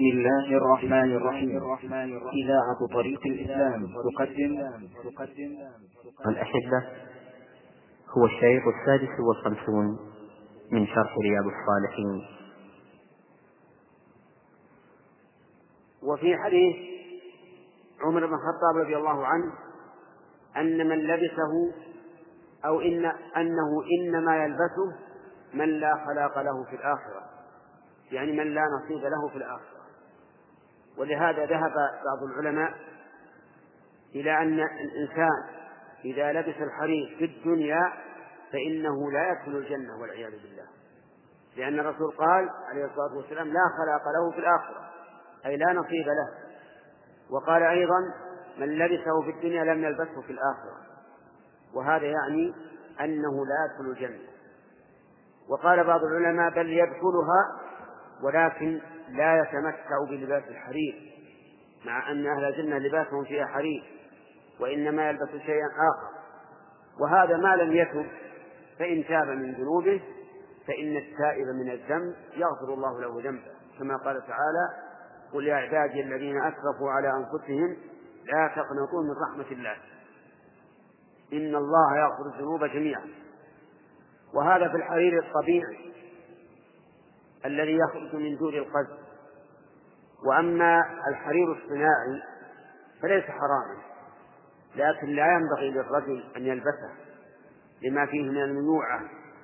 بسم الله الرحمن الرحيم. إذاعة طريق الإسلام تقدم الأحبة، هو الشريط 56 من شرح رياض الصالحين. وفي حديث عمر بن الخطاب رضي الله عنه أن من لبسه أو أنه إنما يلبسه من لا خلاق له في الآخرة، يعني من لا نصيب له في الآخرة. ولهذا ذهب بعض العلماء إلى أن الإنسان إذا لبس الحرير في الدنيا فإنه لا يدخل الجنة والعياذ بالله، لأن الرسول قال عليه الصلاة والسلام: لا خلاق له في الآخرة، أي لا نصيب له. وقال أيضا: من لبسه في الدنيا لم يلبسه في الآخرة، وهذا يعني أنه لا يدخل الجنة. وقال بعض العلماء: بل يدخلها ولكن لا يتمتع بلباس الحرير، مع أن أهل الجنة لباسهم فيها حرير، وإنما يلبس شيئا آخر. وهذا ما لم يتب، فإن تاب من ذنوبه فإن التائب من الذنب يغفر الله له ذنبه، كما قال تعالى: قل يا عبادي الذين أسرفوا على أنفسهم لا تقنطوا من رحمة الله إن الله يغفر الذنوب جميعا. وهذا في الحرير الطبيعي الذي يخرج من دور القز. وأما الحرير الصناعي فليس حراما، لكن لا ينبغي للرجل أن يلبسه لما فيه من المنوعة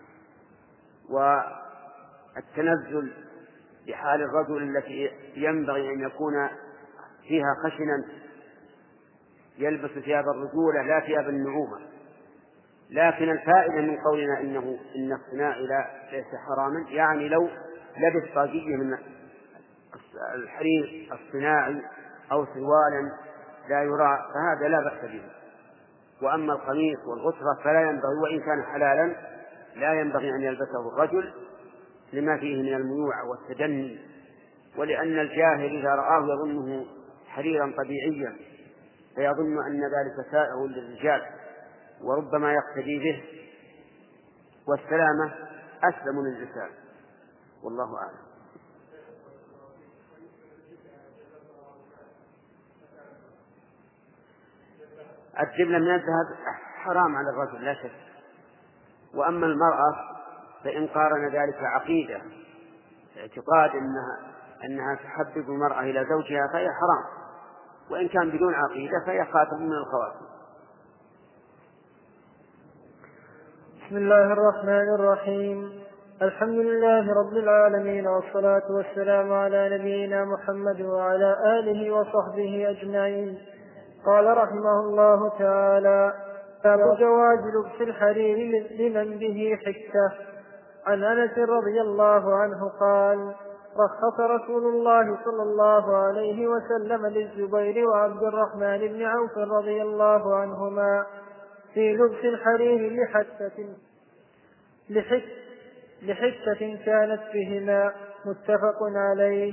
والتنزل بحال الرجل التي ينبغي أن يكون فيها خشنا، يلبس ثياب الرجولة لا ثياب النعومة. لكن الفائدة من قولنا إن الصناعي ليس حراما، يعني لو لبس طاقية من الحرير الصناعي أو سروالا لا يرى فهذا لا بأس به. وأما القميص والغترة فلا ينبغي، وإن كان حلالا لا ينبغي أن يلبسه الرجل لما فيه من المنوع والتدني، ولأن الجاهل إذا رآه يظنه حريرا طبيعيا فيظن أن ذلك سائغ للرجال وربما يقتدي به، والسلامة أسلم للإنسان، والله أعلم. الجبلة من الذهب حرام على الرجل لا شك. وأما المرأة فإن قارن ذلك عقيدة اعتقاد أنها تحبب المرأة إلى زوجها فهي حرام، وإن كان بدون عقيدة فهي خاتم من الخواتم. بسم الله الرحمن الرحيم. الحمد لله رب العالمين، والصلاة والسلام على نبينا محمد وعلى آله وصحبه أجمعين. قال رحمه الله تعالى: باب جواز لبس الحرير لمن به حكة. عن أنس رضي الله عنه قال: رخص رسول الله صلى الله عليه وسلم للزبير وعبد الرحمن بن عوف رضي الله عنهما في لبس الحرير لحكة كانت بهما، متفق عليه.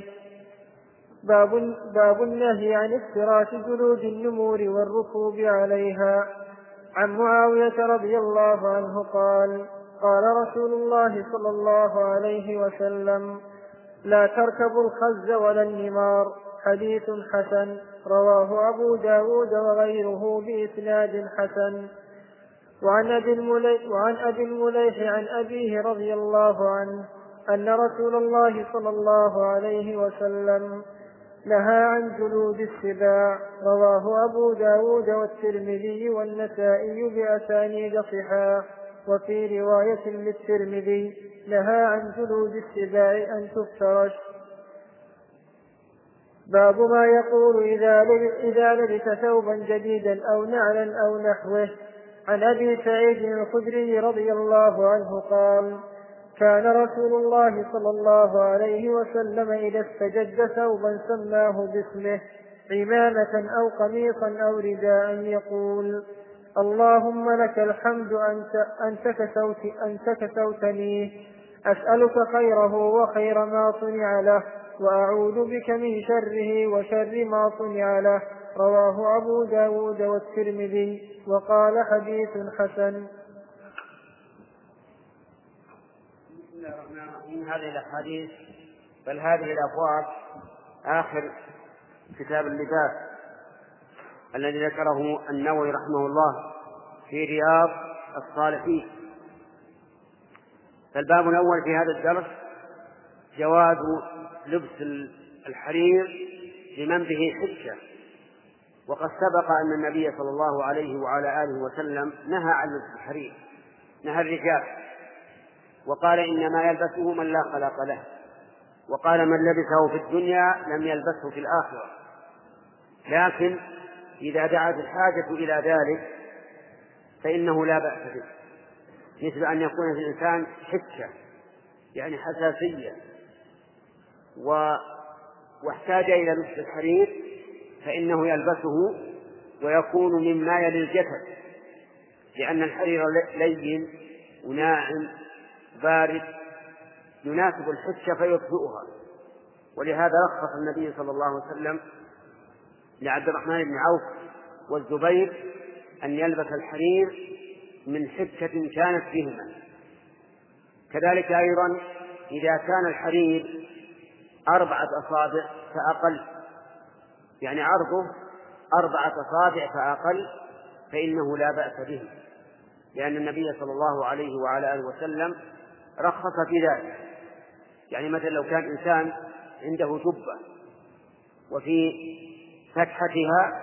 باب النهي عن افتراش جلود النمور والركوب عليها. عن معاوية رضي الله عنه قال: قال رسول الله صلى الله عليه وسلم: لا تركبوا الخز ولا النمار. حديث حسن، رواه أبو داود وغيره بإسناد حسن. وعن أبي المليح عن أبيه رضي الله عنه أن رسول الله صلى الله عليه وسلم نهى عن جلود السباع. رواه أبو داود والترمذي والنسائي بأسانيد صحاح. وفي رواية للترمذي: نهى عن جلود السباع أن تفترش. باب ما يقول إذا لبس ثوبا جديدا أو نعلا أو نحوه. عن أبي سعيد الخدري رضي الله عنه قال: كان رسول الله صلى الله عليه وسلم إذا استجد ثوبا سماه باسمه، عمامة أو قميصا أو رداء، يقول: اللهم لك الحمد أنت كسوتنيه، أسألك خيره وخير ما صنع له، وأعوذ بك من شره وشر ما صنع له. رواه أبو داود والترمذي وقال: حديث حسن. هذه الأحاديث بل هذه الأبواب آخر كتاب اللباس الذي ذكره النووي رحمه الله في رياض الصالحين. فالباب الأول في هذا الدرس جواز لبس الحرير لمن به حجة. وقد سبق أن النبي صلى الله عليه وعلى آله وسلم نهى عن لبس الحرير، نهى الرجال، وقال إنما يلبسه من لا خلاق له، وقال من لبسه في الدنيا لم يلبسه في الآخرة. لكن إذا دعت الحاجة إلى ذلك فإنه لا بأس به، مثل أن يكون في الإنسان حكة يعني حساسية واحتاج إلى لبس الحرير فإنه يلبسه ويكون مما يلي الجسد، لأن الحرير لين وناعم بارد يناسب الحكة فيطفئها. ولهذا رخص النبي صلى الله عليه وسلم لعبد الرحمن بن عوف والزبير أن يلبس الحرير من حكة كانت بهما. كذلك أيضا إذا كان الحرير 4 أصابع فأقل، يعني عرضه 4 أصابع فأقل، فإنه لا بأس به، لأن النبي صلى الله عليه وعلى آله وسلم رخص في ذلك. يعني مثلا لو كان إنسان عنده جبة وفي فتحتها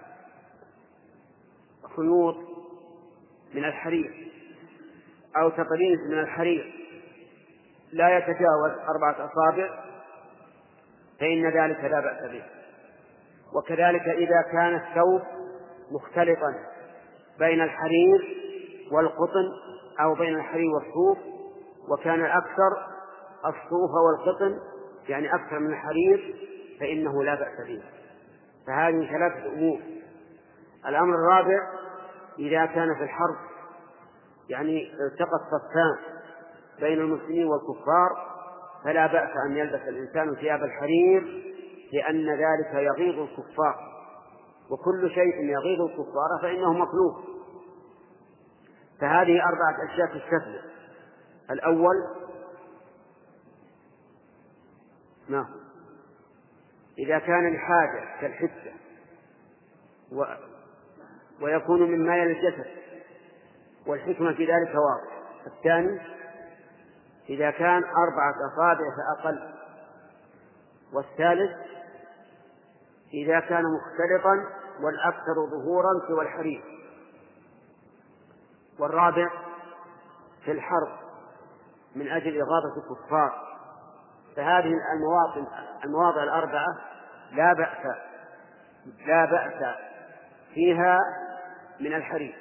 خيوط من الحرير أو تقليد من الحرير لا يتجاوز 4 أصابع فإن ذلك لا بأس به. وكذلك إذا كان الثوب مختلطا بين الحرير والقطن أو بين الحرير والصوف، وكان الأكثر الصوف والقطن يعني أكثر من الحرير، فإنه لا بأس به. فهذه 3 أمور. الأمر الرابع إذا كان في الحرب يعني التقى الصفان بين المسلمين والكفار فلا بأس أن يلبس الإنسان ثياب الحرير، لأن ذلك يغيظ الكفار، وكل شيء يغيظ الكفار فإنه مكروه. فهذه 4 أشياء تستثنى. الأول إذا كان الحاجة كالحدة ويكون مما يلي الجسد والحكمة في ذلك واضح. الثاني إذا كان 4 أصابع فأقل. والثالث إذا كان مختلطا والأكثر ظهورا سوى الحرير. والرابع في الحرب من أجل إغاظة الكفار. فهذه المواضع 4 لا بأس فيها من الحرير.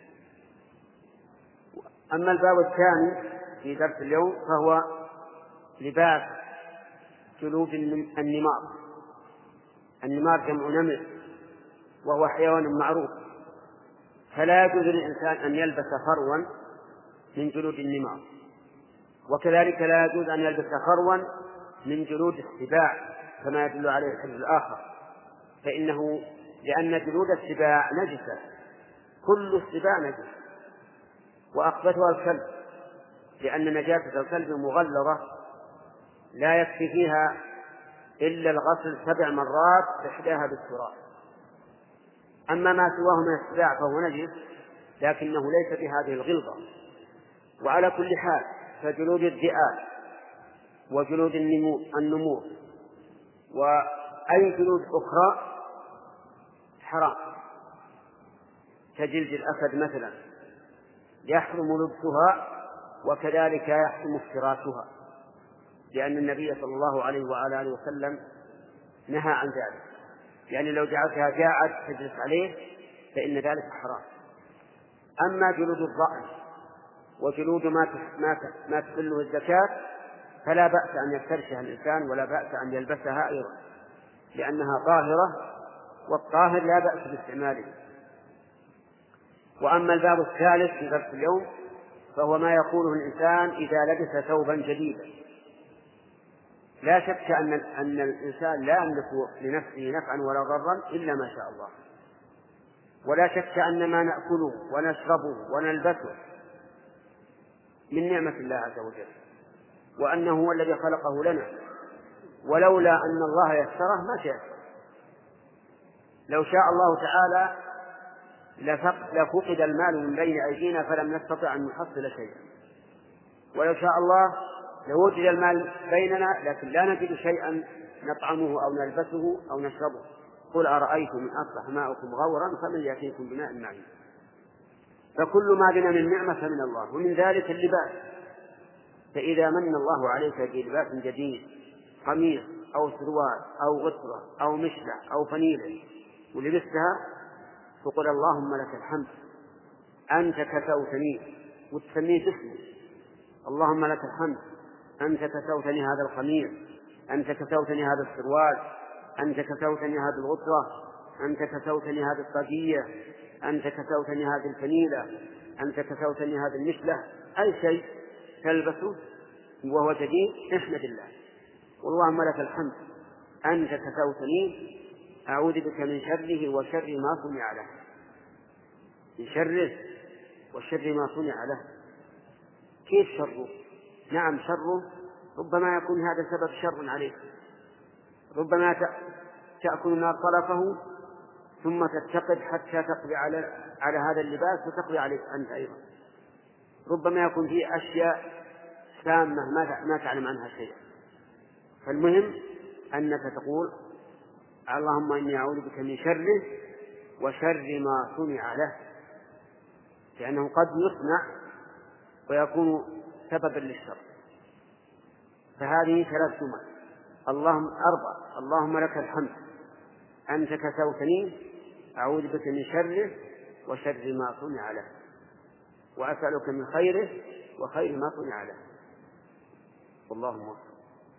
أما الباب الثاني في درس اليوم فهو لباس جلود النمار. النمار جمع نمر وهو حيوان معروف، فلا يجوز للإنسان أن يلبس فروا من جلود النمار، وكذلك لا يجوز أن يلبس فروا من جلود السباع كما يدل عليه الحديث الآخر، لأن جلود السباع نجسة، كل السباع نجس، وأخبثها الكلب، لأن نجاسة الكلب مغلظة لا يكفي فيها إلا الغسل 7 مرات إحداها بالتراب. أما ما سواه من السباع فهو نجس لكنه ليس بهذه الغلظة. وعلى كل حال فجلود الذئاب وجلود النمور وأي جلود أخرى حرام، كجلد الأسد مثلا يحرم لبسها، وكذلك يحرم افتراسها، لأن النبي صلى الله عليه وعلى آله وسلم نهى عن ذلك. يعني لو جعلتها جاعد تجلس عليه فإن ذلك حرام. أما جلود الضأن وجلود ما تحله الزكاة فلا بأس أن يفترشها الإنسان ولا بأس أن يلبسها أيضا، لأنها طاهرة، والطاهر لا بأس باستعماله. وأما الباب الثالث في درس اليوم فهو ما يقوله الإنسان إذا لبس ثوبا جديدا. لا شك أن الإنسان لا يملك لنفسه نفعا ولا ضرا إلا ما شاء الله، ولا شك أن ما نأكله ونشربه ونلبسه من نعمة الله عز وجل، وأنه هو الذي خلقه لنا، ولولا أن الله يسره ما تيسر. لو شاء الله تعالى لفقد المال من بين أيدينا فلم نستطع أن نحصل شيئا، ولو شاء الله لوجد المال بيننا لكن لا نجد شيئا نطعمه أو نلبسه أو نشربه. قل أرأيتم إن أصبح ماؤكم غورا فمن يأتيكم بماء معين. فكل ما بنا من نعمة من الله، ومن ذلك اللباس. فإذا من الله عليك بلباس جديد، قميص أو سروال أو غترة أو مشلة أو فنيلة ولبستها، فقل اللهم لك الحمد أنت كسوتني، وتسميه باسمه. اللهم لك الحمد أنت كسوتني هذا القميص، أنت كسوتني هذا السروال، أنت كسوتني هذه الغترة، أنت كسوتني هذه الطاقية، أنت كسوتني هذه الفنيلة، أنت كسوتني هذه المشلة. أي شيء تلبسه وهو جديد احمد الله. واللهم لك الحمد أنت كسوتني أعوذ بك من شره وشر ما صنع له. من شره وشر ما صنع له. كيف شره؟ نعم شره ربما يكون هذا سبب شر عليك، ربما تأكل النار طرفه ثم تتقد حتى تقضي على هذا اللباس وتقضي عليك أنت أيضا. ربما يكون فيه أشياء سامة ما تعلم عنها شيئا. فالمهم أنك تقول اللهم إني أعوذ بك من شره وشر ما صنع له، لأنه قد يصنع ويكون سببا للشر. فهذه 3 جمل. اللهم لك الحمد أنت كسوتني أعوذ بك من شره وشر ما صنع له، وأسألك من خيره وخير ما صنع له. والله موفق.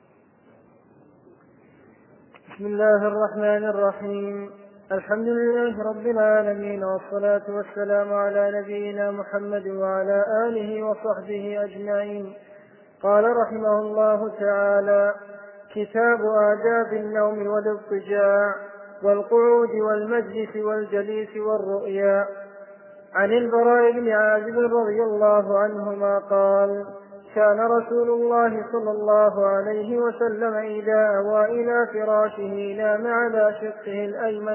بسم الله الرحمن الرحيم. الحمد لله رب العالمين، والصلاة والسلام على نبينا محمد وعلى آله وصحبه أجمعين. قال رحمه الله تعالى: كتاب آداب النوم والاضطجاع والقعود والمجلس والجليس والرؤيا. عن البراء بن عازب رضي الله عنهما قال: كان رسول الله صلى الله عليه وسلم إذا أوى إلى فراشه نام على شقه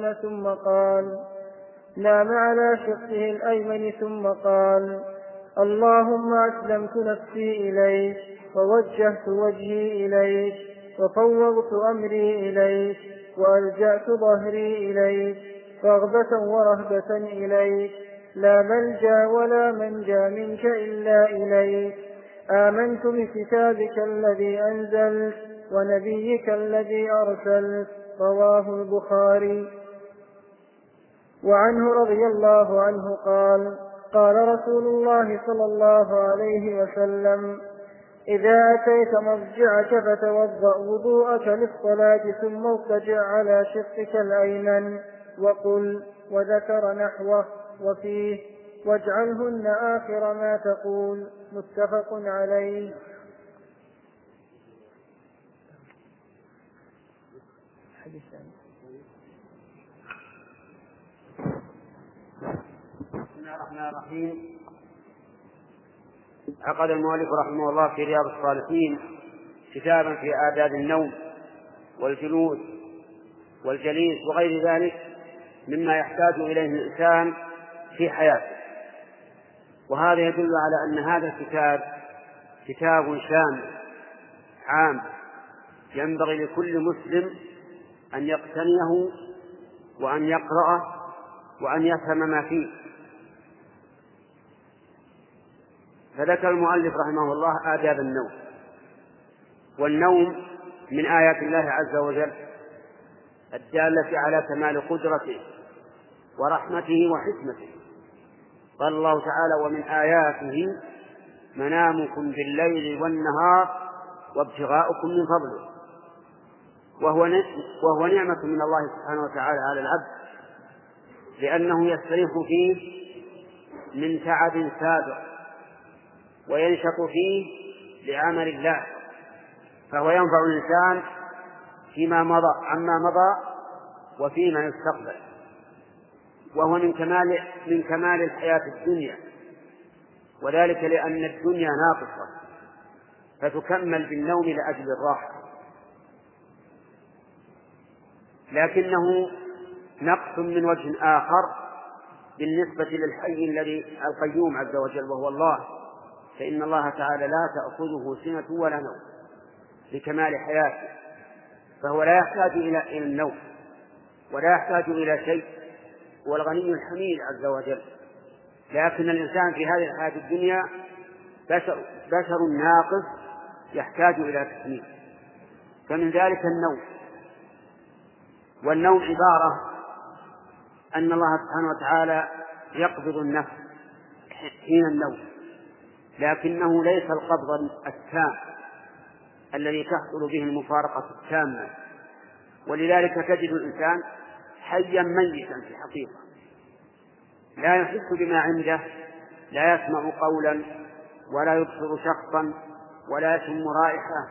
الأيمن ثم قال: اللهم أسلمت نفسي إليك ووجهت وجهي إليك وفوضت أمري إليك وألجأت ظهري إليك رغبة ورهبة إليك، لا ملجأ ولا منجا منك إلا إليك. آمنت بكتابك الذي أنزلت ونبيك الذي أرسلت. رواه البخاري. وعنه رضي الله عنه قال: قال رسول الله صلى الله عليه وسلم: إذا أتيت مضجعك فتوضأ وضوءك للصلاة ثم اضطجع على شقك الأيمن وقل، وذكر نحوه وفيه: واجعلهن آخر ما تقول. متفق عليه. بسم الله الرحمن الرحيم. عقد المؤلف رحمه الله في رياض الصالحين كتابا في آداب النوم والجلوس والجليس وغير ذلك مما يحتاج إليه الإنسان في حياته. وهذا يدل على أن هذا الكتاب كتاب شامل عام ينبغي لكل مسلم أن يقتنيه وأن يقرأه وأن يفهم ما فيه. فذكر المؤلف رحمه الله آداب النوم. والنوم من آيات الله عز وجل الدالة على كمال قدرته ورحمته وحكمته. قال الله تعالى: ومن آياته منامكم بالليل والنهار وابتغاؤكم من فضله. وهو نعمة من الله سبحانه وتعالى على العبد، لأنه يستريح فيه من تعب سابق وينشط فيه لعمل الله، فهو ينفع الإنسان عما مضى وفيما يستقبل. وهو من كمال الحياة الدنيا، وذلك لأن الدنيا ناقصة فتكمل بالنوم لأجل الراحة. لكنه نقص من وجه آخر بالنسبة للحي الذي القيوم عز وجل وهو الله، فإن الله تعالى لا تأخذه سنة ولا نوم لكمال حياته، فهو لا يحتاج إلى النوم ولا يحتاج إلى شيء، هو الغني الحميد عز وجل. لكن الإنسان في هذه الحياة الدنيا بشر ناقص يحتاج إلى تكميل، فمن ذلك النوم. والنوم عبارة أن الله سبحانه وتعالى يقبض النفس حين النوم، لكنه ليس القبض التام الذي تحصل به المفارقة التامة، ولذلك تجد الإنسان حيا ميتا في الحقيقة، لا يحس بما عنده، لا يسمع قولا ولا يبصر شخصا ولا يشم رائحة،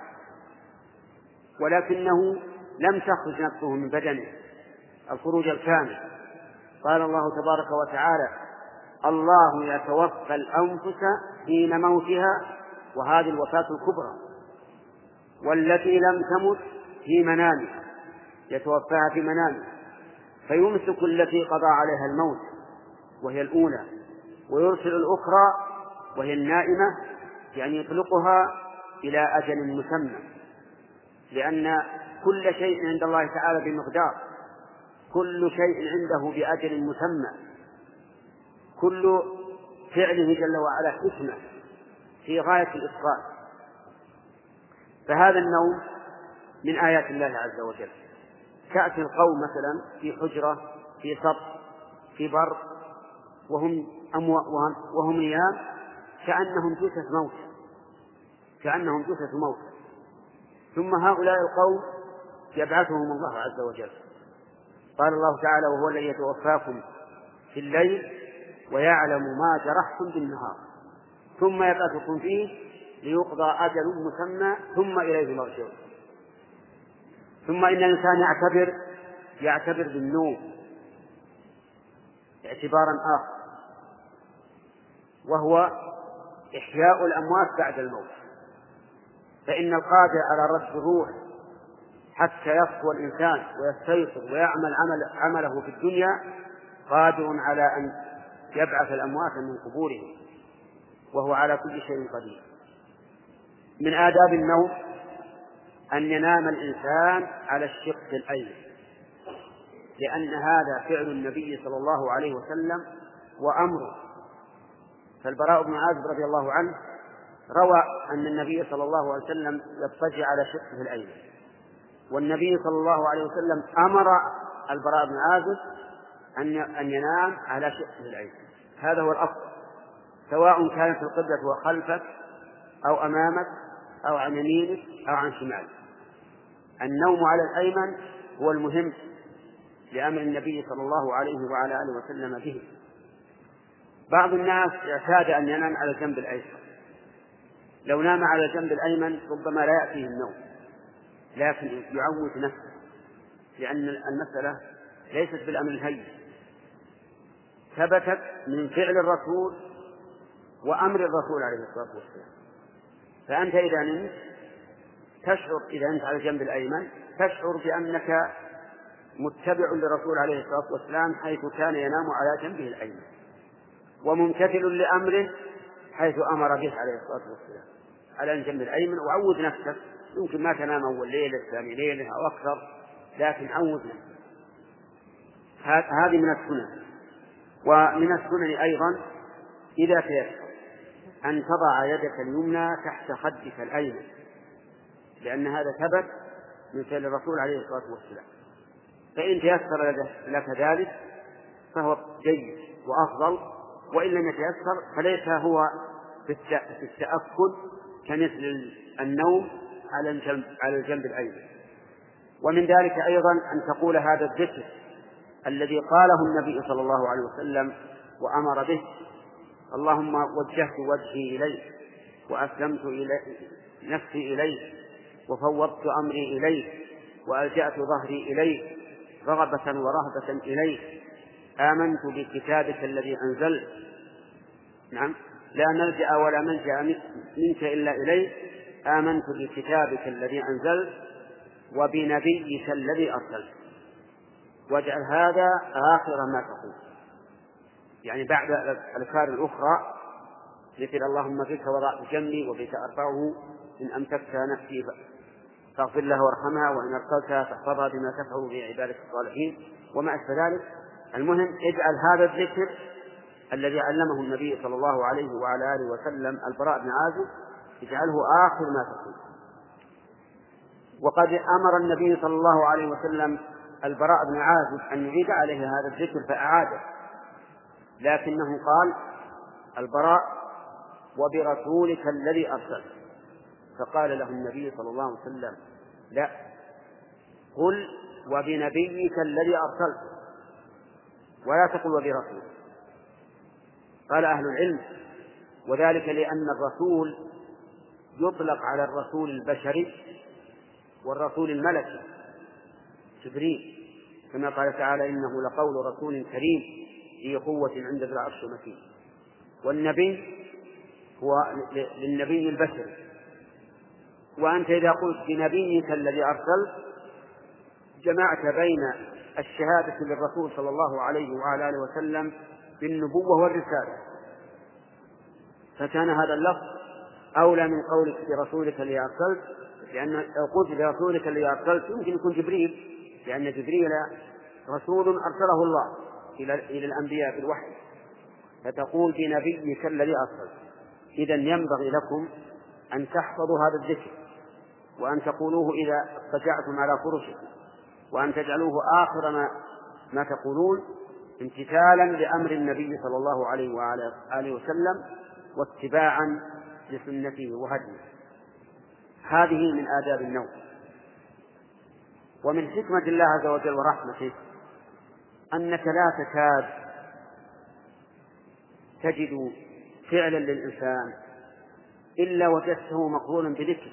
ولكنه لم تخرج نفسه من بدنه الخروج الكامل. قال الله تبارك وتعالى: الله يتوفى الأنفس حين موتها، وهذه الوفاة الكبرى، والتي لم تمت في منامها، يتوفاها في منامها، فيمسك التي قضى عليها الموت وهي الأولى، ويرسل الأخرى وهي النائمة، يعني يطلقها إلى أجل مسمى، لأن كل شيء عند الله تعالى بمقدار، كل شيء عنده بأجل مسمى، كل فعله جل وعلا حكمة في غاية الإتقان. فهذا النوم من آيات الله عز وجل. تأتي القوم مثلا في حجرة في سطح في بر وهم نيام كأنهم جثث موت، ثم هؤلاء القوم يبعثهم الله عز وجل. قال الله تعالى: وهو الذي يتوفاكم في الليل ويعلم ما جرحتم بالنهار ثم يبعثكم فيه ليقضى أجل مسمى ثم إليه مرجعون. ثم إن الإنسان يعتبر بالنوم اعتبارا آخر، وهو إحياء الأموات بعد الموت، فإن القادر على رد الروح حتى يصفو الإنسان ويستيقظ ويعمل عمله في الدنيا قادر على أن يبعث الأموات من قبورهم، وهو على كل شيء قدير. من آداب النوم أن ينام الإنسان على الشق الأيمن، لأن هذا فعل النبي صلى الله عليه وسلم وأمره. فالبراء بن عازب رضي الله عنه روى أن النبي صلى الله عليه وسلم يضطجع على شقه الأيمن، والنبي صلى الله عليه وسلم أمر البراء بن عازب أن ينام على شقه الأيمن. هذا هو الأفضل، سواء كانت القبلة خلفك أو أمامك أو عن يمينك أو عن شمالك. النوم على الأيمن هو المهم لأمر النبي صلى الله عليه وعلى آله وسلم به. بعض الناس اعتاد أن ينام على الجنب الأيسر، لو نام على الجنب الأيمن ربما لا يأتيه النوم، لكن يعود نفسه، لأن المسألة ليست بالأمر الهين، ثبتت من فعل الرسول وأمر الرسول عليه الصلاة والسلام. فأنت إذا نمت تشعر، إذا أنت على الجنب الأيمن تشعر بأنك متبع للرسول عليه الصلاة والسلام حيث كان ينام على جنبه الأيمن، وممتثل لأمره حيث أمر به عليه الصلاة والسلام على الجنب الأيمن. وعود نفسك، يمكن ما تنام أول ليلة ثاني ليلة أو أكثر، لكن عود نفسك. هذه من السنن. ومن السنن أيضا إذا تيسر أن تضع يدك اليمنى تحت خدك الأيمن، لأن هذا ثبت من فعل الرسول عليه الصلاة والسلام. فإن تيسر لك ذلك فهو جيد وأفضل، وإن لم يتيسر فليس هو في التأكد كمثل النوم على الجنب الأيمن. ومن ذلك أيضا أن تقول هذا الذكر الذي قاله النبي صلى الله عليه وسلم وأمر به: اللهم وجهت وجهي إليك وأسلمت نفسي إليك وفوضت أمري إليك وألجأت ظهري إليك رغبة ورهبة إليك، آمنت بكتابك الذي أنزلت، نعم، لا نلجأ ولا ملجأ منك إلا إليك، آمنت بكتابك الذي أنزلت وبنبيك الذي أرسلت. واجعل هذا آخر ما تقول، يعني بعد الأذكار الأخرى مثل اللهم بك وضعت جنبي وبك أرفعه إن أمسكت نفسي فاغفر لها وارحمها وإن أرسلتها فاحفظها بما تفعل في عبادك الصالحين وما أشبه ذلك. المهم اجعل هذا الذكر الذي علمه النبي صلى الله عليه وعلى آله وسلم البراء بن عازب اجعله آخر ما تقول. وقد أمر النبي صلى الله عليه وسلم البراء بن عازب أن يعيد عليه هذا الذكر فأعاده، لكنه قال البراء وبرسولك الذي أرسلت، فقال له النبي صلى الله عليه وسلم لا، قل وبنبيك الذي أرسلت ولا تقل وبرسولك. قال أهل العلم وذلك لأن الرسول يطلق على الرسول البشري والرسول الملكي جبريل، كما قال تعالى إنه لقول رسول كريم ذي قوة عند ذي العرش مكين. والنبي هو للنبي البشري، وأنت إذا قلت بنبيك الذي أرسلت جمعت بين الشهادة للرسول صلى الله عليه وعلى آله وسلم بالنبوة والرسالة، فكان هذا اللفظ أولى من قولك برسولك الذي أرسلت، لأن لو قلت برسولك الذي أرسلت يمكن يكون جبريل، لأن جبريل رسول أرسله الله إلى الأنبياء في الوحي، فتقول بنبيك الذي أرسلت. إذن ينبغي لكم أن تحفظوا هذا الذكر وأن تقولوه إذا اضطجعتم على فرشكم، وأن تجعلوه آخر ما تقولون امتثالا لأمر النبي صلى الله عليه وعلى آله وسلم واتباعا لسنته وهديه. هذه من آداب النوم. ومن حكمة الله عز وجل ورحمته أنك لا تكاد تجد فعلا للإنسان إلا وجدته مقرونا بذكر.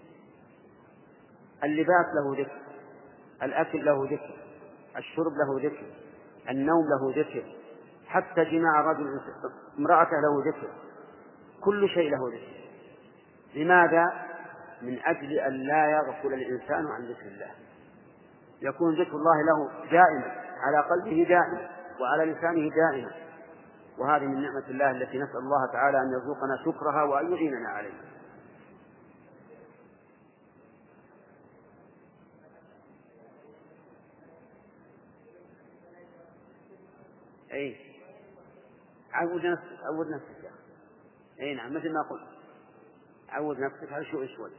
اللباس له ذكر، الأكل له ذكر، الشرب له ذكر، النوم له ذكر، حتى جماع رجل امرأته له ذكر، كل شيء له ذكر. لماذا؟ من أجل أن لا يغفل الإنسان عن ذكر الله، يكون ذكر الله له دائما على قلبه دائما وعلى لسانه دائما، وهذه من نعمة الله التي نسأل الله تعالى أن يرزقنا شكرها وأن يعيننا عليها. أي عود نفسك يا أخي. أي نعم، مثل ما قلت عود نفسك على شوي شوي.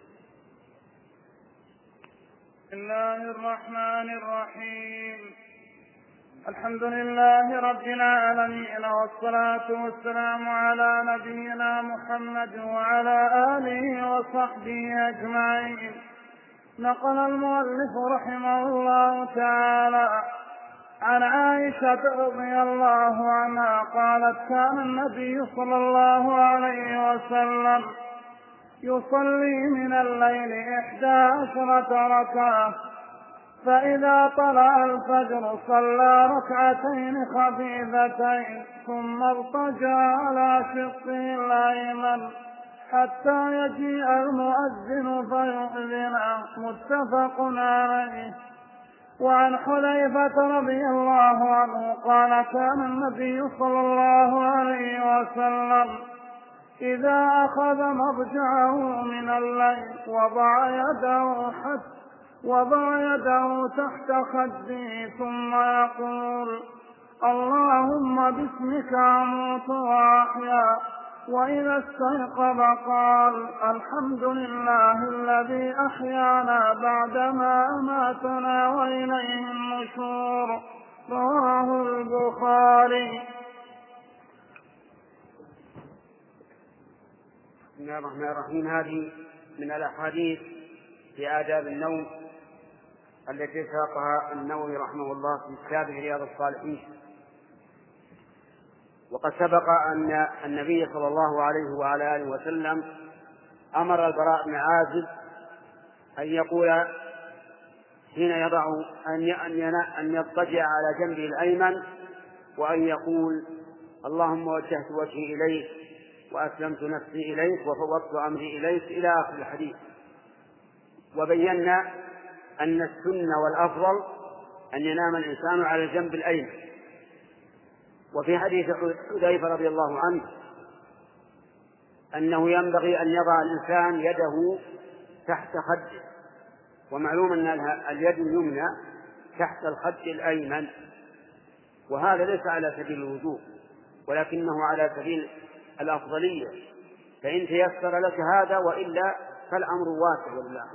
بسم الله الرحمن الرحيم. الحمد لله رب العالمين، والصلاة والسلام على نبينا محمد وعلى آله وصحبه أجمعين. نقل المؤلف رحمه الله تعالى عن عائشة رضي الله عنها قالت كان النبي صلى الله عليه وسلم يصلي من الليل 11 ركعة، فإذا طلع الفجر صلى ركعتين خفيفتين ثم اضطجع على شقه الأيمن حتى يجيء المؤذن فيؤذن. متفق عليه. وعن حذيفة رضي الله عنه قال كان النبي صلى الله عليه وسلم إذا أخذ مضجعه من الليل وضع يده تحت خده ثم يقول اللهم باسمك أموت وأحيا، وإذا استيقظ قال الحمد لله الذي أحيانا بعدما أماتنا وإليه النشور. رواه البخاري. بسم الله الرحمن الرحيم. هذه من الأحاديث في آداب النوم التي ساقها النووي رحمه الله في كتابه رياض الصالحين. وقد سبق أن النبي صلى الله عليه وعلى آله وسلم أمر البراء بن عازب أن يقول حين يضع أن يضطجع على جنبه الأيمن وأن يقول اللهم وجهت وجهي إليك وأسلمت نفسي إليك وفوضت أمري إليك إلى آخر الحديث. وبينا أن السنة والأفضل أن ينام الإنسان على الجنب الأيمن. وفي حديث حذيفة رضي الله عنه أنه ينبغي أن يضع الإنسان يده تحت خده، ومعلوم أن اليد اليمنى تحت الخد الأيمن، وهذا ليس على سبيل الوجوب ولكنه على سبيل الأفضلية، فإن تيسر لك هذا وإلا فالأمر واسع والله.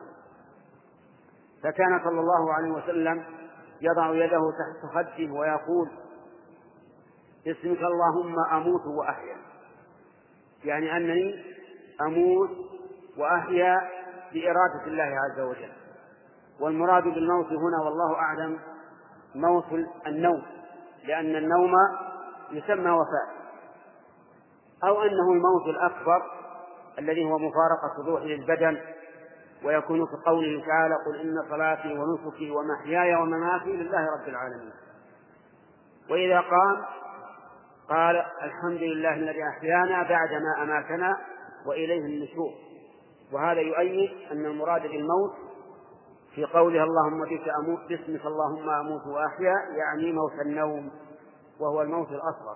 فكان صلى الله عليه وسلم يضع يده تحت خده ويقول باسمك اللهم أموت وأحيا، يعني أنني أموت وأحيا بإرادة الله عز وجل. والمراد بالموت هنا والله أعلم موت النوم، لأن النوم يسمى وفاة، أو أنه الموت الأكبر الذي هو مفارقة الروح للبدن، ويكون في قوله تعالى قل إن صلاتي ونسكي ومحياي ومماتي لله رب العالمين. وإذا قام قال الحمد لله الذي أحيانا بعدما أماتنا وإليه النشور. وهذا يؤيد أن المراد بالموت في قولها اللهم بك أموت باسمك اللهم أموت وأحيا يعني موت النوم، وهو الموت الأصغر.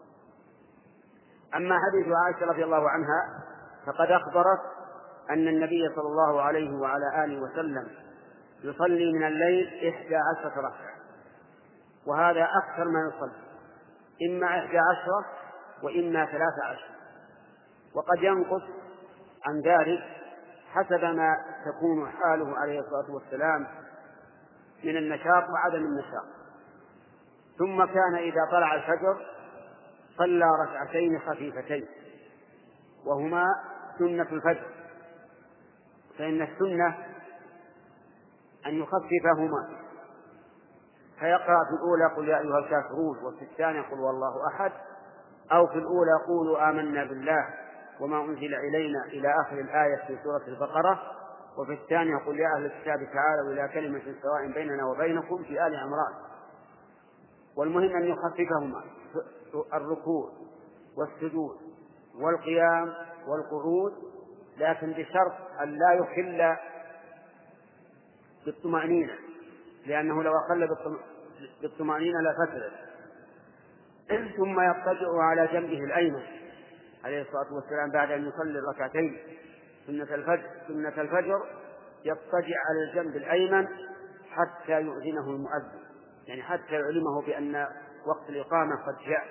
أما حديث عائشة رضي الله عنها فقد أخبرت أن النبي صلى الله عليه وعلى آله وسلم يصلي من الليل 11 ركعة، وهذا أكثر ما يصلي، إما 11 وإما 13، وقد ينقص عن ذلك حسب ما تكون حاله عليه الصلاة والسلام من النشاط وعدم النشاط. ثم كان إذا طلع الفجر صلى ركعتين خفيفتين وهما سنة الفجر، فإن السنة أن يخففهما، فيقرأ في الأولى قل يا أيها الكافرون، وفي الثانية قل والله أحد، أو في الأولى قولوا آمنا بالله وما أنزل إلينا إلى آخر الآية في سورة البقرة، وفي الثانية قل يا أهل الكتاب تعالوا إلى كلمة سواء بيننا وبينكم في آل عمران. والمهم أن يخففهما الركوع والسجود والقيام والقعود، لكن بشرط أن لا يخل بالطمأنينة، لأنه لو أخل بالطمأنينة لفسدت. ثم يضطجع على جنبه الأيمن عليه الصلاة والسلام بعد أن يصلي الركعتين سنة الفجر يضطجع على الجنب الأيمن حتى يؤذنه المؤذن، يعني حتى يعلمه بأن وقت الإقامة قد جاء،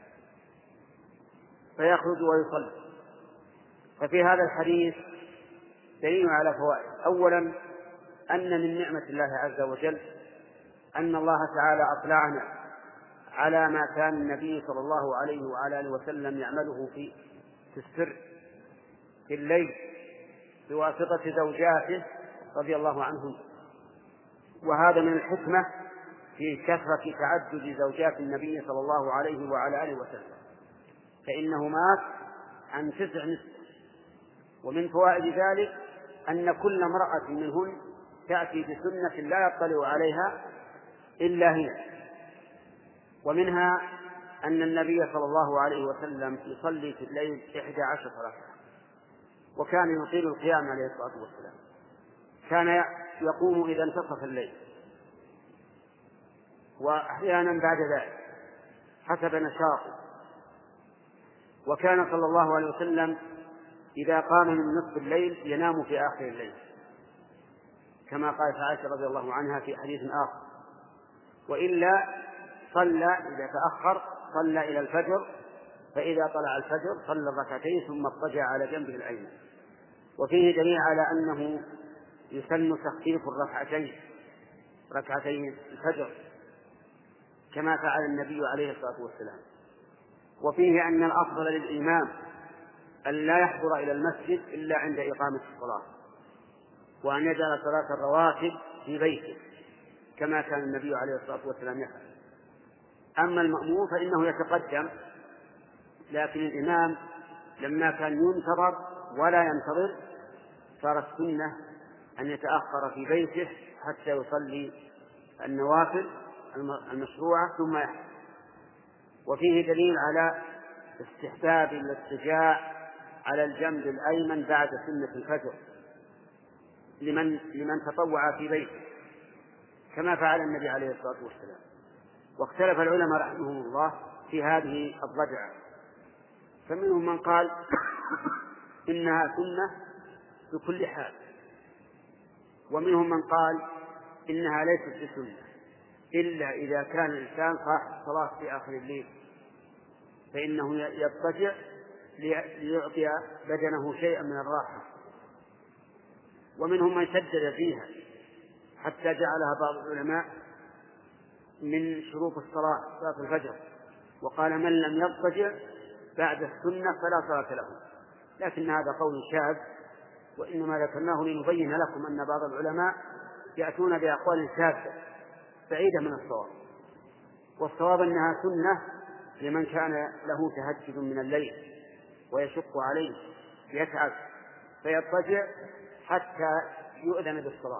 فيخرج ويصلي. ففي هذا الحديث دليل على فوائد. أولا أن من نعمة الله عز وجل أن الله تعالى أطلعنا على ما كان النبي صلى الله عليه وعلى آله وسلم يعمله في السر في الليل بواسطة زوجاته رضي الله عنهم، وهذا من الحكمة في كثرة تعدد زوجات النبي صلى الله عليه وعلى آله وسلم، فإنه مات عن 9 نسوة. ومن فوائد ذلك أن كل امرأة منهن تأتي بسنة لا يطلع عليها إلا هي. ومنها أن النبي صلى الله عليه وسلم يصلي في الليل 11 ركعة، وكان يطيل القيام عليه الصلاة والسلام، كان يقوم إذا انتصف الليل وأحيانا بعد ذلك حسب نشاطه. وكان صلى الله عليه وسلم إذا قام من نصف الليل ينام في آخر الليل، كما قالت عائشة رضي الله عنها في حديث آخر، وإلا صلى إذا تأخر صلى إلى الفجر، فإذا طلع الفجر صلى الركعتين ثم اضطجع على جنبه الأيمن. وفيه دليل على أنه يسن تخفيف ركعتين الفجر كما فعل النبي عليه الصلاة والسلام. وفيه أن الأفضل للإمام أن لا يحضر إلى المسجد إلا عند إقامة الصلاة، وأن يجعل صلاة الرواتب في بيته كما كان النبي عليه الصلاة والسلام يفعل. أما المأموم فإنه يتقدم، لكن الإمام لما كان ينتظر ولا ينتظر صار السنة أن يتأخر في بيته حتى يصلي النوافل المشروعة ثم يحضر. وفيه دليل على استحباب الاضطجاع على الجنب الأيمن بعد سنة الفجر لمن تطوع في بيته، كما فعل النبي عليه الصلاة والسلام. واختلف العلماء رحمهم الله في هذه الضجعة، فمنهم من قال إنها سنة بكل حال، ومنهم من قال إنها ليست بسنة إلا إذا كان الإنسان صاحب الصلاة في آخر الليل، فإنه يضطجع ليعطي بدنه شيئا من الراحة. ومنهم من شدد فيها حتى جعلها بعض العلماء من شروط الصلاة، صلاة الفجر، وقال من لم يضطجع بعد السنة فلا صلاة له. لكن هذا قول شاذ، وإنما ذكرناه لنبين لكم أن بعض العلماء يأتون بأقوال شاذة بعيدة من الصواب، والصواب أنها سنة لمن كان له تهجد من الليل ويشق عليه يتعب فيضطجع حتى يؤذن بالصلاة،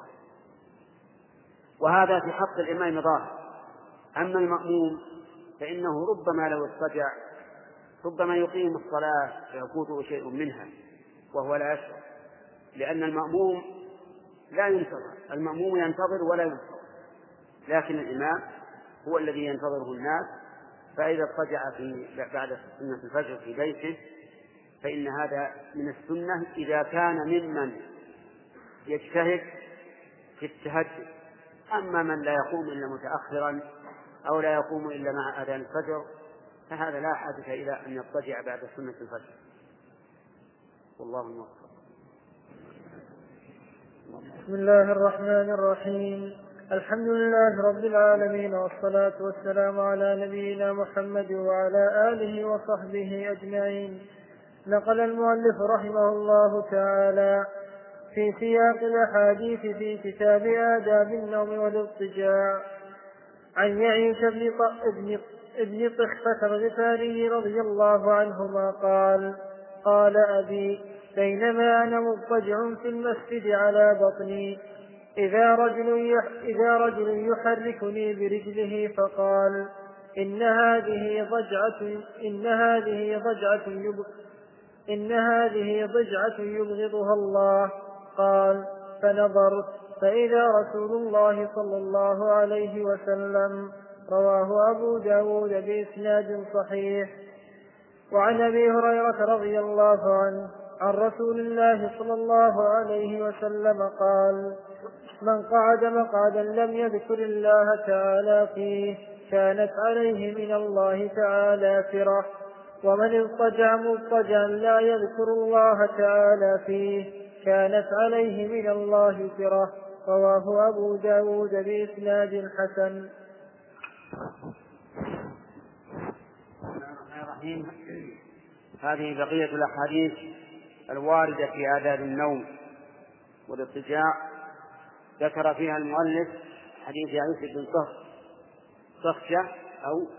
وهذا في حق الإمام ظاهر. أما المأموم فإنه ربما لو اضطجع ربما يقيم الصلاة فيفوته شيء منها وهو لا يشعر، لأن المأموم لا ينتظر، المأموم ينتظر ولا ينتظر، لكن الإمام هو الذي ينتظره الناس. فإذا اضطجع بعد سنة الفجر في بيته فإن هذا من السنة إذا كان ممن يجتهد في التهجد. أما من لا يقوم إلا متأخرا أو لا يقوم إلا مع أذان الفجر فهذا لا حاجة إلى أن يضطجع بعد سنة الفجر، والله موفق. بسم الله الرحمن الرحيم. الحمد لله رب العالمين، والصلاة والسلام على نبينا محمد وعلى آله وصحبه أجمعين. نقل المؤلف رحمه الله تعالى في سياق الأحاديث في كتاب آداب النوم والاضطجاع عن يعيش ابن طخفة الغفاري رضي الله عنهما قال أبي بينما أنا مضطجع في المسجد على بطني إذا رجل يحركني برجله فقال إن هذه ضجعة يبغضها الله. قال فنظرت فإذا رسول الله صلى الله عليه وسلم. رواه أبو داود بإسناد صحيح. وعن أبي هريرة رضي الله عنه عن رسول الله صلى الله عليه وسلم قال من قعد مقعدا لم يذكر الله تعالى فيه كانت عليه من الله تعالى ترة، ومن اضطجع مضطجعا لا يذكر الله تعالى فيه كانت عليه من الله ترة. رواه أبو داود بإسناد حسن. هذه بقية الأحاديث الواردة في آداب النوم والاضطجاع. ذكر فيها المؤلف حديث يعيش بن طخفة أو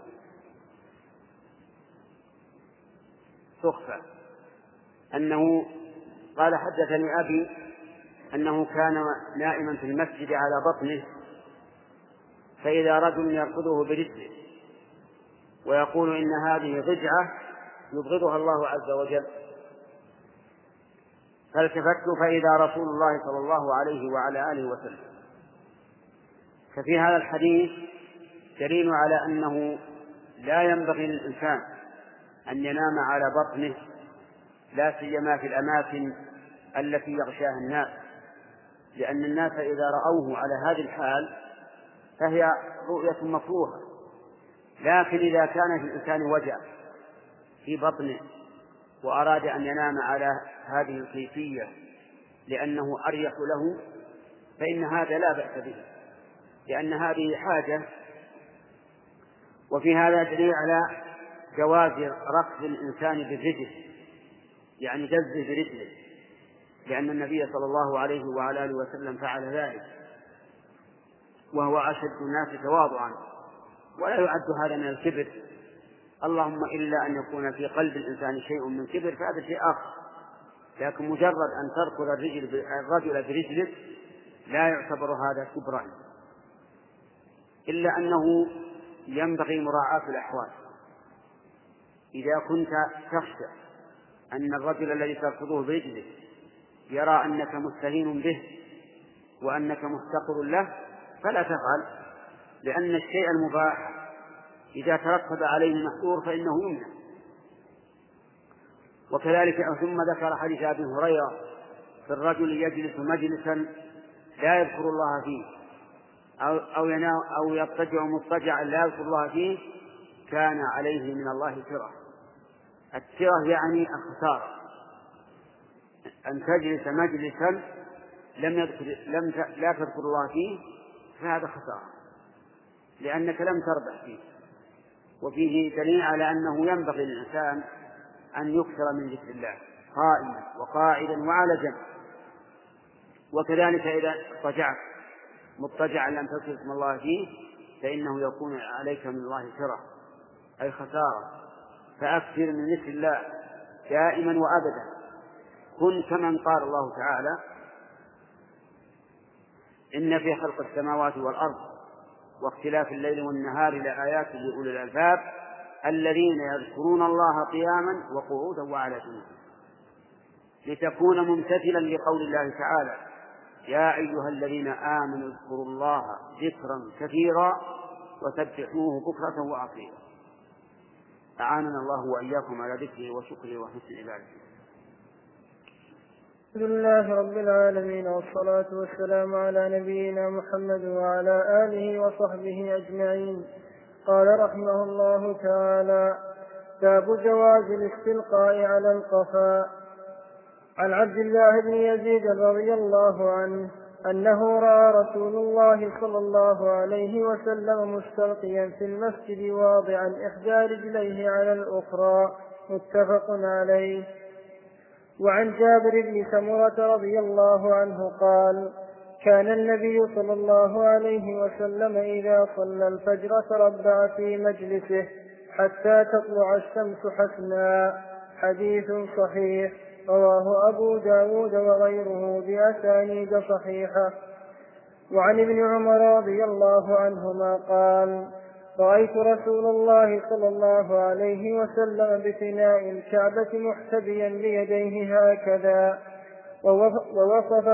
طخفة أنه قال حدثني أبي أنه كان نائما في المسجد على بطنه فإذا رجل يركضه برجله ويقول إن هذه ضجعة يبغضها الله عز وجل، فالتفت فإذا رسول الله صلى الله عليه وعلى آله وسلم. ففي هذا الحديث دليل على أنه لا ينبغي للإنسان أن ينام على بطنه، لا سيما في الأماكن التي يغشاها الناس، لأن الناس إذا رأوه على هذه الحال فهي رؤية مكروهة. لكن إذا كان في الإنسان وجع في بطنه وأراد أن ينام على هذه الكيفية لأنه أريح له فإن هذا لا بأس به، لأن هذه حاجة. وفي هذا دليل على جواز ركض الإنسان بالرجل، يعني جزه برجله، لأن النبي صلى الله عليه وعلى آله وسلم فعل ذلك وهو أشد الناس تواضعا، ولا يعد هذا من الكبر، اللهم إلا أن يكون في قلب الإنسان شيء من كبر فهذا شيء آخر. لكن مجرد أن تركض الرجل برجلك لا يعتبر هذا كبرا، إلا أنه ينبغي مراعاة الأحوال. إذا كنت تخشى أن الرجل الذي تركضه برجلك يرى أنك مستهين به وأنك مفتقر له فلا تفعل، لأن الشيء المباح إذا ترتب عليه محظور فإنه يمنع. وكذلك ثم ذكر حديث أبي هريرة في الرجل يجلس مجلسا لا يذكر الله فيه أو ينام أو يضطجع مضطجعا لا يذكر الله فيه كان عليه من الله ترة. الترة يعني الخسارة، أن تجلس مجلسا لا تذكر الله فيه فهذا خسارة، لأنك لم تربح فيه. وفيه دليل على أنه ينبغي للإنسان أن يكثر من ذكر الله قائما وقاعدا وعلى جنب. وكذلك إذا اضطجعت مضطجعا لم تذكر اسم الله فيه فإنه يكون عليك من الله ترة أي خسارة. فأكثر من ذكر الله دائما وأبدا. كن كمن قال الله تعالى: إن في خلق السماوات والأرض واختلاف الليل والنهار لآيات لأولي الألباب الذين يذكرون الله قياما وقعودا وعلى جنوبهم. لتكون ممتثلا لقول الله تعالى: يا أيها الذين آمنوا اذكروا الله ذكرا كثيرا وسبحوه بكرة وأصيلا. أعاننا الله وإياكم على ذكره وشكره وحسن عبادته. الحمد لله رب العالمين، والصلاة والسلام على نبينا محمد وعلى آله وصحبه أجمعين. قال رحمه الله تعالى: باب جواز الاستلقاء على القفا. عن عبد الله بن يزيد رضي الله عنه أنه رأى رسول الله صلى الله عليه وسلم مستلقيا في المسجد واضعا إحدى رجليه على الأخرى، متفق عليه. وعن جابر بن سمرة رضي الله عنه قال: كان النبي صلى الله عليه وسلم إذا صلى الفجر تربع في مجلسه حتى تطلع الشمس حسنا. حديث صحيح، رواه أبو داود وغيره بأسانيد صحيحة. وعن ابن عمر رضي الله عنهما قال: رأيت رسول الله صلى الله عليه وسلم بفناء الكعبة محتبيا بيديه هكذا، ووصف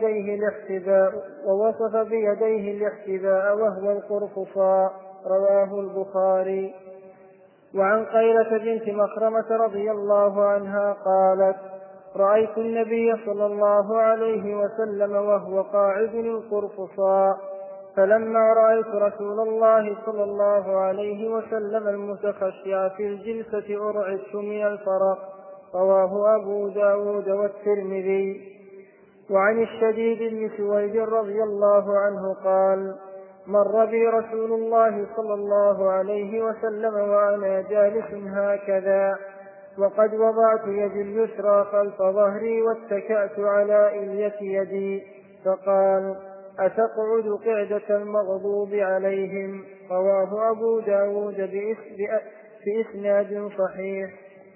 بيديه الاحتباء وهو القرفصاء. رواه البخاري. وعن قيلة بنت مخرمة رضي الله عنها قالت: رأيت النبي صلى الله عليه وسلم وهو قاعد القرفصاء، فلما رأيت رسول الله صلى الله عليه وسلم المتخشع في الجلسة أرعدت من الفرق. رواه أبو داود والترمذي. وعن الشديد بن سويد رضي الله عنه قال: مر بي رسول الله صلى الله عليه وسلم وأنا جالس هكذا، وقد وضعت يدي اليسرى خلف ظهري واتكأت على إلية يدي، فقال: أتقعد قعدة المغضوب عليهم. رواه أبو داود بإسناد صحيح.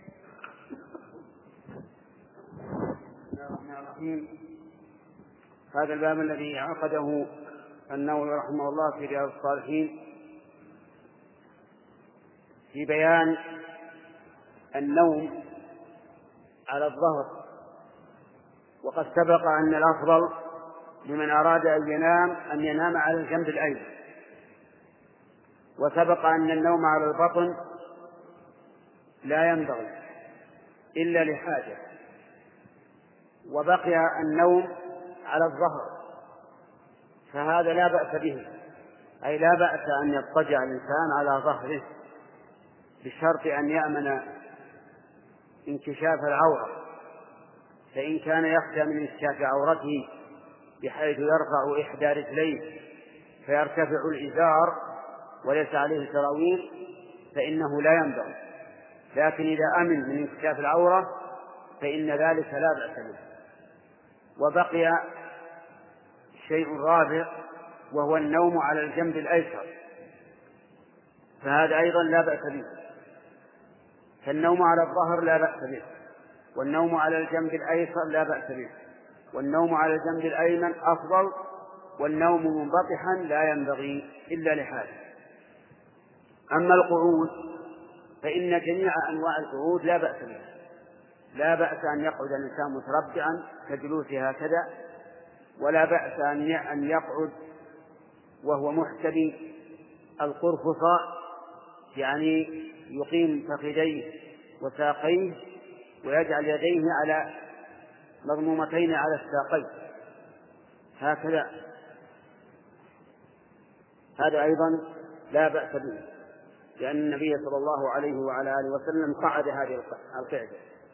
هذا الباب الذي عقده النووي رحمه الله في رياض الصالحين في بيان النوم على الظهر. وقد سبق أن الأفضل لمن أراد أن ينام على الجنب الأيمن، وسبق أن النوم على البطن لا ينبغي إلا لحاجة، وبقي النوم على الظهر، فهذا لا بأس به، أي لا بأس أن يضطجع الإنسان على ظهره بشرط أن يأمن انكشاف العورة. فإن كان يخشى من انكشاف عورته بحيث يرفع إحدى رجليه فيرتفع الإزار وليس عليه سراويل فإنه لا ينبغي، لكن إذا أمن من انكشاف العورة فإن ذلك لا بأس به. وبقي شيء رابع وهو النوم على الجنب الأيسر، فهذا أيضا لا بأس به. فالنوم على الظهر لا بأس به، والنوم على الجنب الأيسر لا بأس به، والنوم على الجنب الأيمن أفضل، والنوم منبطحا لا ينبغي إلا لحاجة. أما القعود فإن جميع أنواع القعود لا بأس به، لا بأس أن يقعد الإنسان متربعا كجلوسه هكذا، ولا بأس أن يقعد وهو محتبي القرفصاء، يعني يقيم فخذيه وساقيه ويجعل يديه على مضمومتين على الساقين هكذا، هذا أيضا لا بأس به، لأن النبي صلى الله عليه وعلى آله وسلم قعد هذه القعدة.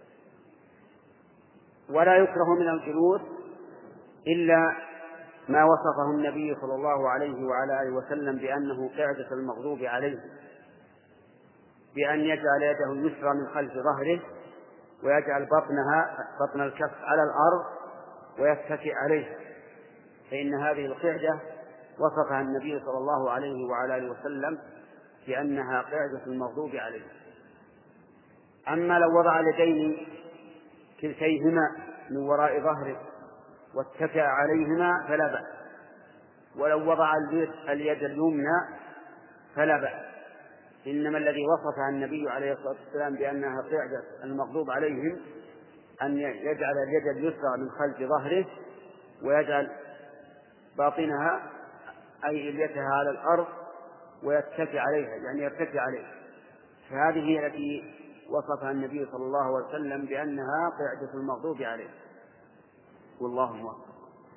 ولا يكره من الجلوس إلا ما وصفه النبي صلى الله عليه وعلى آله وسلم بأنه قعدة المغضوب عليه، بأن يجعل يده اليسرى من خلف ظهره ويجعل بطن الكف على الأرض ويتكئ عليه، فإن هذه القعدة وصفها النبي صلى الله عليه وعلى آله وسلم بأنها قعدة المغضوب عليه. أما لو وضع اليدين كلتيهما من وراء ظهره واتكأ عليهما فلا بأس، ولو وضع اليد اليمنى فلا بأس، إنما الذي وصفها النبي عليه الصلاة والسلام بأنها قعدة المغضوب عليهم أن يجعل اليد اليسرى من خلف ظهره ويجعل باطنها أي إليتها على الأرض ويتكئ عليها، يعني يرتكي عليها، فهذه هي التي وصفها النبي صلى الله عليه وسلم بأنها قعدة المغضوب عليه. والله موفق.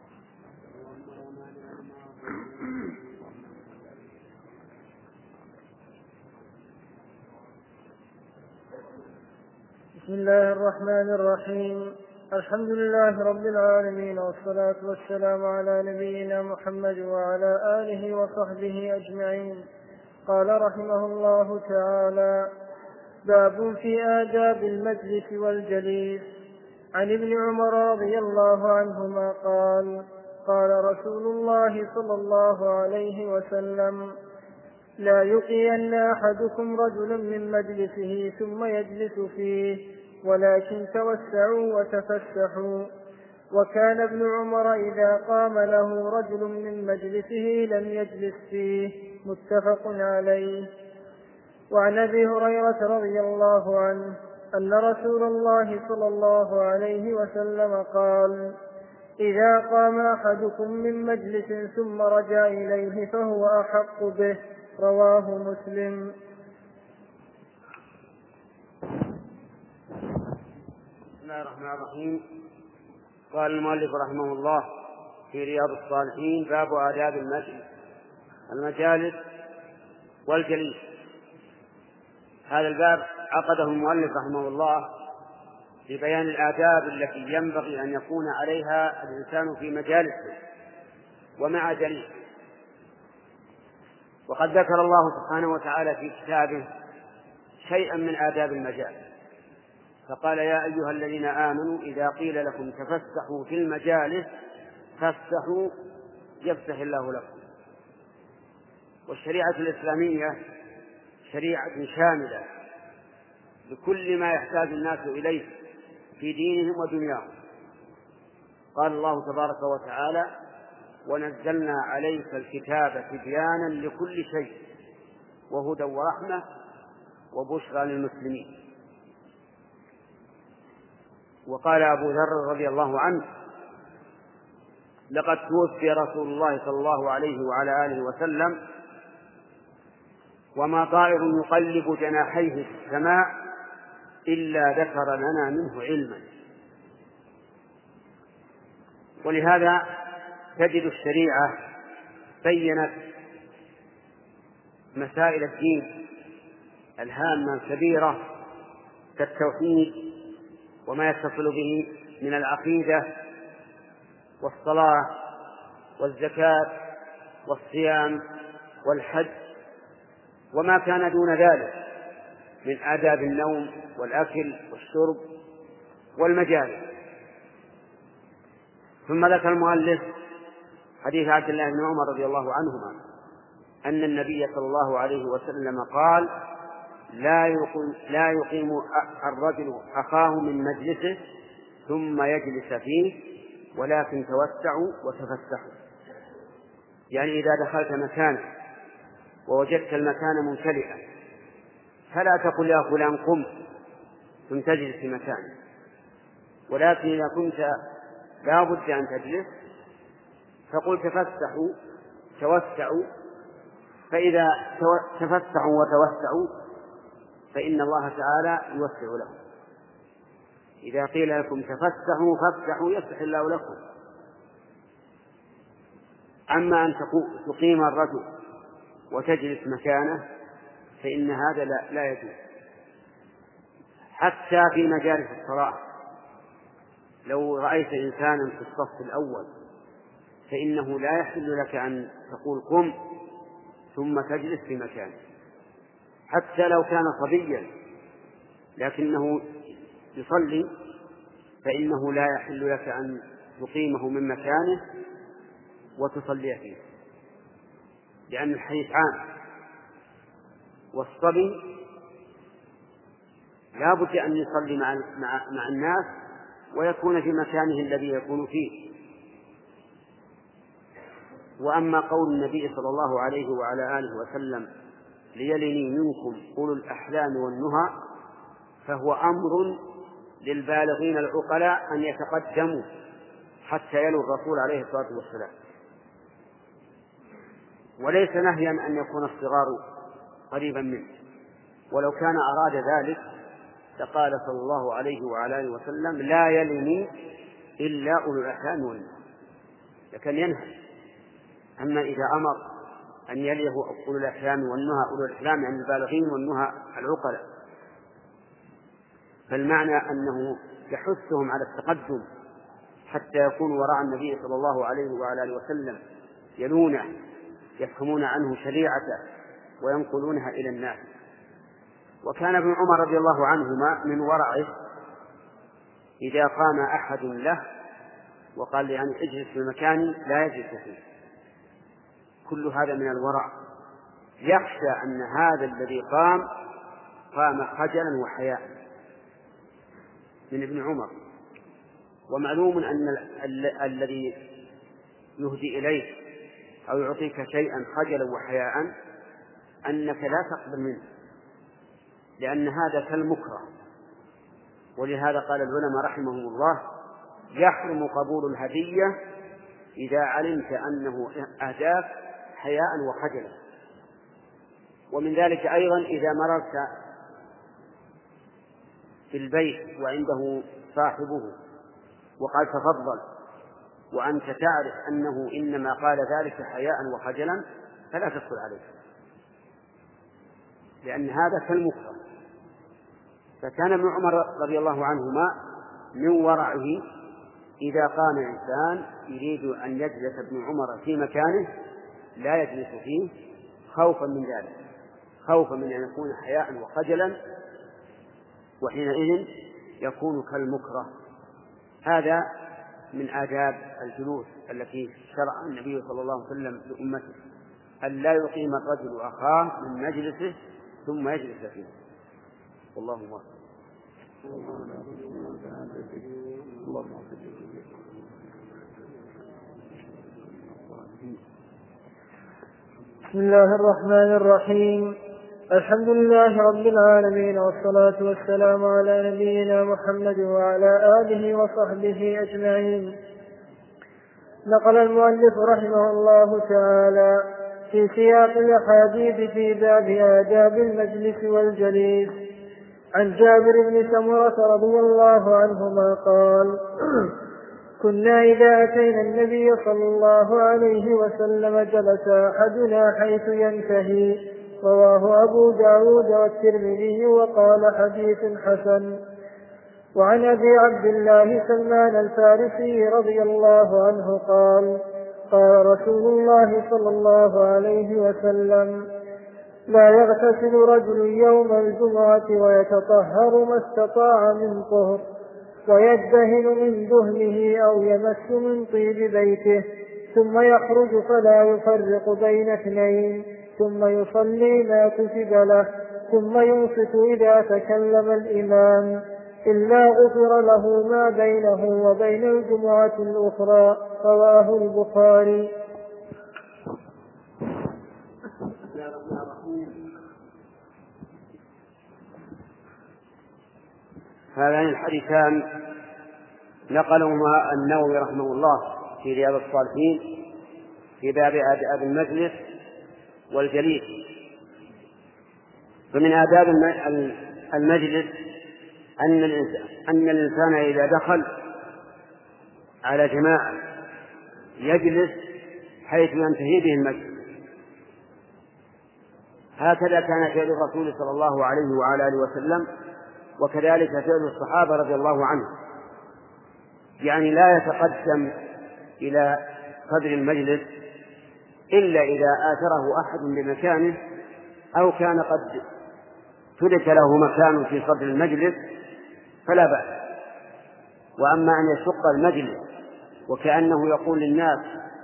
بسم الله الرحمن الرحيم. الحمد لله رب العالمين، والصلاة والسلام على نبينا محمد وعلى آله وصحبه أجمعين. قال رحمه الله تعالى: باب في آداب المجلس والجليس. عن ابن عمر رضي الله عنهما قال: قال رسول الله صلى الله عليه وسلم: لا يقين أحدكم رجلا من مجلسه ثم يجلس فيه، ولكن توسعوا وتفسحوا. وكان ابن عمر إذا قام له رجل من مجلسه لم يجلس فيه. متفق عليه. وعن أبي هريرة رضي الله عنه أن رسول الله صلى الله عليه وسلم قال: إذا قام أحدكم من مجلس ثم رجع إليه فهو أحق به. رواه مسلم. بسم الله الرحمن الرحيم. قال المؤلف رحمه الله في رياض الصالحين: باب آداب المجالس والجليس. هذا الباب عقده المؤلف رحمه الله لبيان الآداب التي ينبغي أن يكون عليها الإنسان في مجالسه ومع جليسه. وقد ذكر الله سبحانه وتعالى في كتابه شيئا من آداب المجالس، فقال: يا أيها الذين آمنوا إذا قيل لكم تفسحوا في المجالس فافسحوا يفسح الله لكم. والشريعة الإسلامية شريعة شاملة لكل ما يحتاج الناس إليه في دينهم ودنياهم. قال الله تبارك وتعالى: ونزلنا عليك الكتاب تبيانا لكل شيء وهدى ورحمة وبشرى للمسلمين. وقال أبو ذر رضي الله عنه: لقد توفي رسول الله صلى الله عليه وعلى آله وسلم وما طائر يقلب جناحيه في السماء إلا ذكر لنا منه علما. ولهذا تجد الشريعة بينت مسائل الدين الهامة الكبيرة كالتوحيد وما يتصل به من العقيدة والصلاة والزكاة والصيام والحج، وما كان دون ذلك من آداب النوم والأكل والشرب والمجالس. ثم ذكر المؤلف حديث عبد الله بن عمر رضي الله عنهما أن النبي صلى الله عليه وسلم قال: لا يقيم الرجل أخاه من مجلسه ثم يجلس فيه، ولكن توسعوا وتفسحوا. يعني إذا دخلت مكانا ووجدت المكان ممتلئا فلا تقل يا فلان قم ثم تجلس في مكانه، ولكن إذا كنت لا بد أن تجلس فقل تفسحوا توسعوا، فإذا تفسحوا وتوسعوا فإن الله تعالى يوسع لهم. إذا قيل لكم تفسحوا فافسحوا يفسح الله لكم. أما أن تقيم الرجل وتجلس مكانه فإن هذا لا يجوز. حتى في مجالس الصلاة لو رأيت إنسانا في الصف الأول فإنه لا يحل لك أن تقول قم ثم تجلس في مكانه، حتى لو كان صبيا لكنه يصلي فإنه لا يحل لك أن تقيمه من مكانه وتصلي فيه، لأن الحديث عام. والصبي لا بد أن يصلي مع الناس ويكون في مكانه الذي يكون فيه. وأما قول النبي صلى الله عليه وعلى آله وسلم ليلني منكم أولو الأحلام والنهى فهو أمر للبالغين العقلاء أن يتقدموا حتى يلوا الرسول عليه الصلاة والسلام، وليس نهيا أن يكون الصغار قريبا منه. ولو كان أراد ذلك لقال صلى الله عليه وعلى آله وسلم لا يلني إلا أولو الأحلام والنهى، لكن ينهى. أما إذا أمر أن يليه أولو الأحلام والنهى، أولو الأحلام يعني البالغين والنهى العقلاء، فالمعنى أنه يحثهم على التقدم حتى يكونوا وراء النبي صلى الله عليه وعلى آله وسلم يلونه يفهمون عنه شريعته وينقلونها إلى الناس. وكان ابن عمر رضي الله عنهما من ورعه إذا قام أحد له وقال يعني اجلس في مكاني لا يجلس فيه. كل هذا من الورع، يخشى أن هذا الذي قام خجلا وحياء من ابن عمر. ومعلوم أن الذي يهدي إليك أو يعطيك شيئا خجلا وحياء أنك لا تقبل منه، لأن هذا كالمكره. ولهذا قال العلماء رحمهم الله يحرم قبول الهدية إذا علمت أنه أهداك حياء وخجلا. ومن ذلك أيضا إذا مررت في البيت وعنده صاحبه وقال تفضل وأنت تعرف أنه إنما قال ذلك حياء وخجلا فلا تدخل عليه، لأن هذا كالمكره. فكان ابن عمر رضي الله عنهما من ورعه إذا قام إنسان يريد أن يجلس ابن عمر في مكانه لا يجلس فيه خوفا من ذلك، خوفا من أن يكون حياء وخجلا، وحينئذ يكون كالمكره. هذا من آداب الجلوس التي شرع النبي صلى الله عليه وسلم لأمته، أن لا يقيم الرجل أخاه من مجلسه ثم يجلس فيه. والله أكبر. بسم الله الرحمن الرحيم. الحمد لله رب العالمين، والصلاة والسلام على نبينا محمد وعلى آله وصحبه أجمعين. نقل المؤلف رحمه الله تعالى في سياق الأحاديث في باب آداب المجلس والجليس عن جابر بن سمرة رضي الله عنهما قال: كنا إذا أتينا النبي صلى الله عليه وسلم جلس أحدنا حيث ينتهي. رواه أبو داود والترمذي وقال حديث حسن. وعن أبي عبد الله سلمان الفارسي رضي الله عنه قال: قال رسول الله صلى الله عليه وسلم: لا يغتسل رجل يوم الجمعة ويتطهر ما استطاع من طهر، ويدهن من دهنه أو يمس من طيب بيته، ثم يخرج فلا يفرق بين اثنين، ثم يصلي ما كتب له، ثم ينصت إذا تكلم الإمام، إلا غفر له ما بينه وبين الجمعة الأخرى. رواه البخاري. هذان الحديثان نقلهما النووي رحمه الله في رياض الصالحين في باب آداب المجلس والجليس. فمن آداب المجلس أن الإنسان إذا دخل على جماعة يجلس حيث ينتهي به المجلس. هكذا كان فعل الرسول صلى الله عليه وعلى آله وسلم، وكذلك فعل الصحابة رضي الله عنهم، يعني لا يتقدم إلى صدر المجلس إلا إذا آثره أحد بمكانه أو كان قد ترك له مكان في صدر المجلس فلا بأس. وأما أن يشق المجلس وكأنه يقول للناس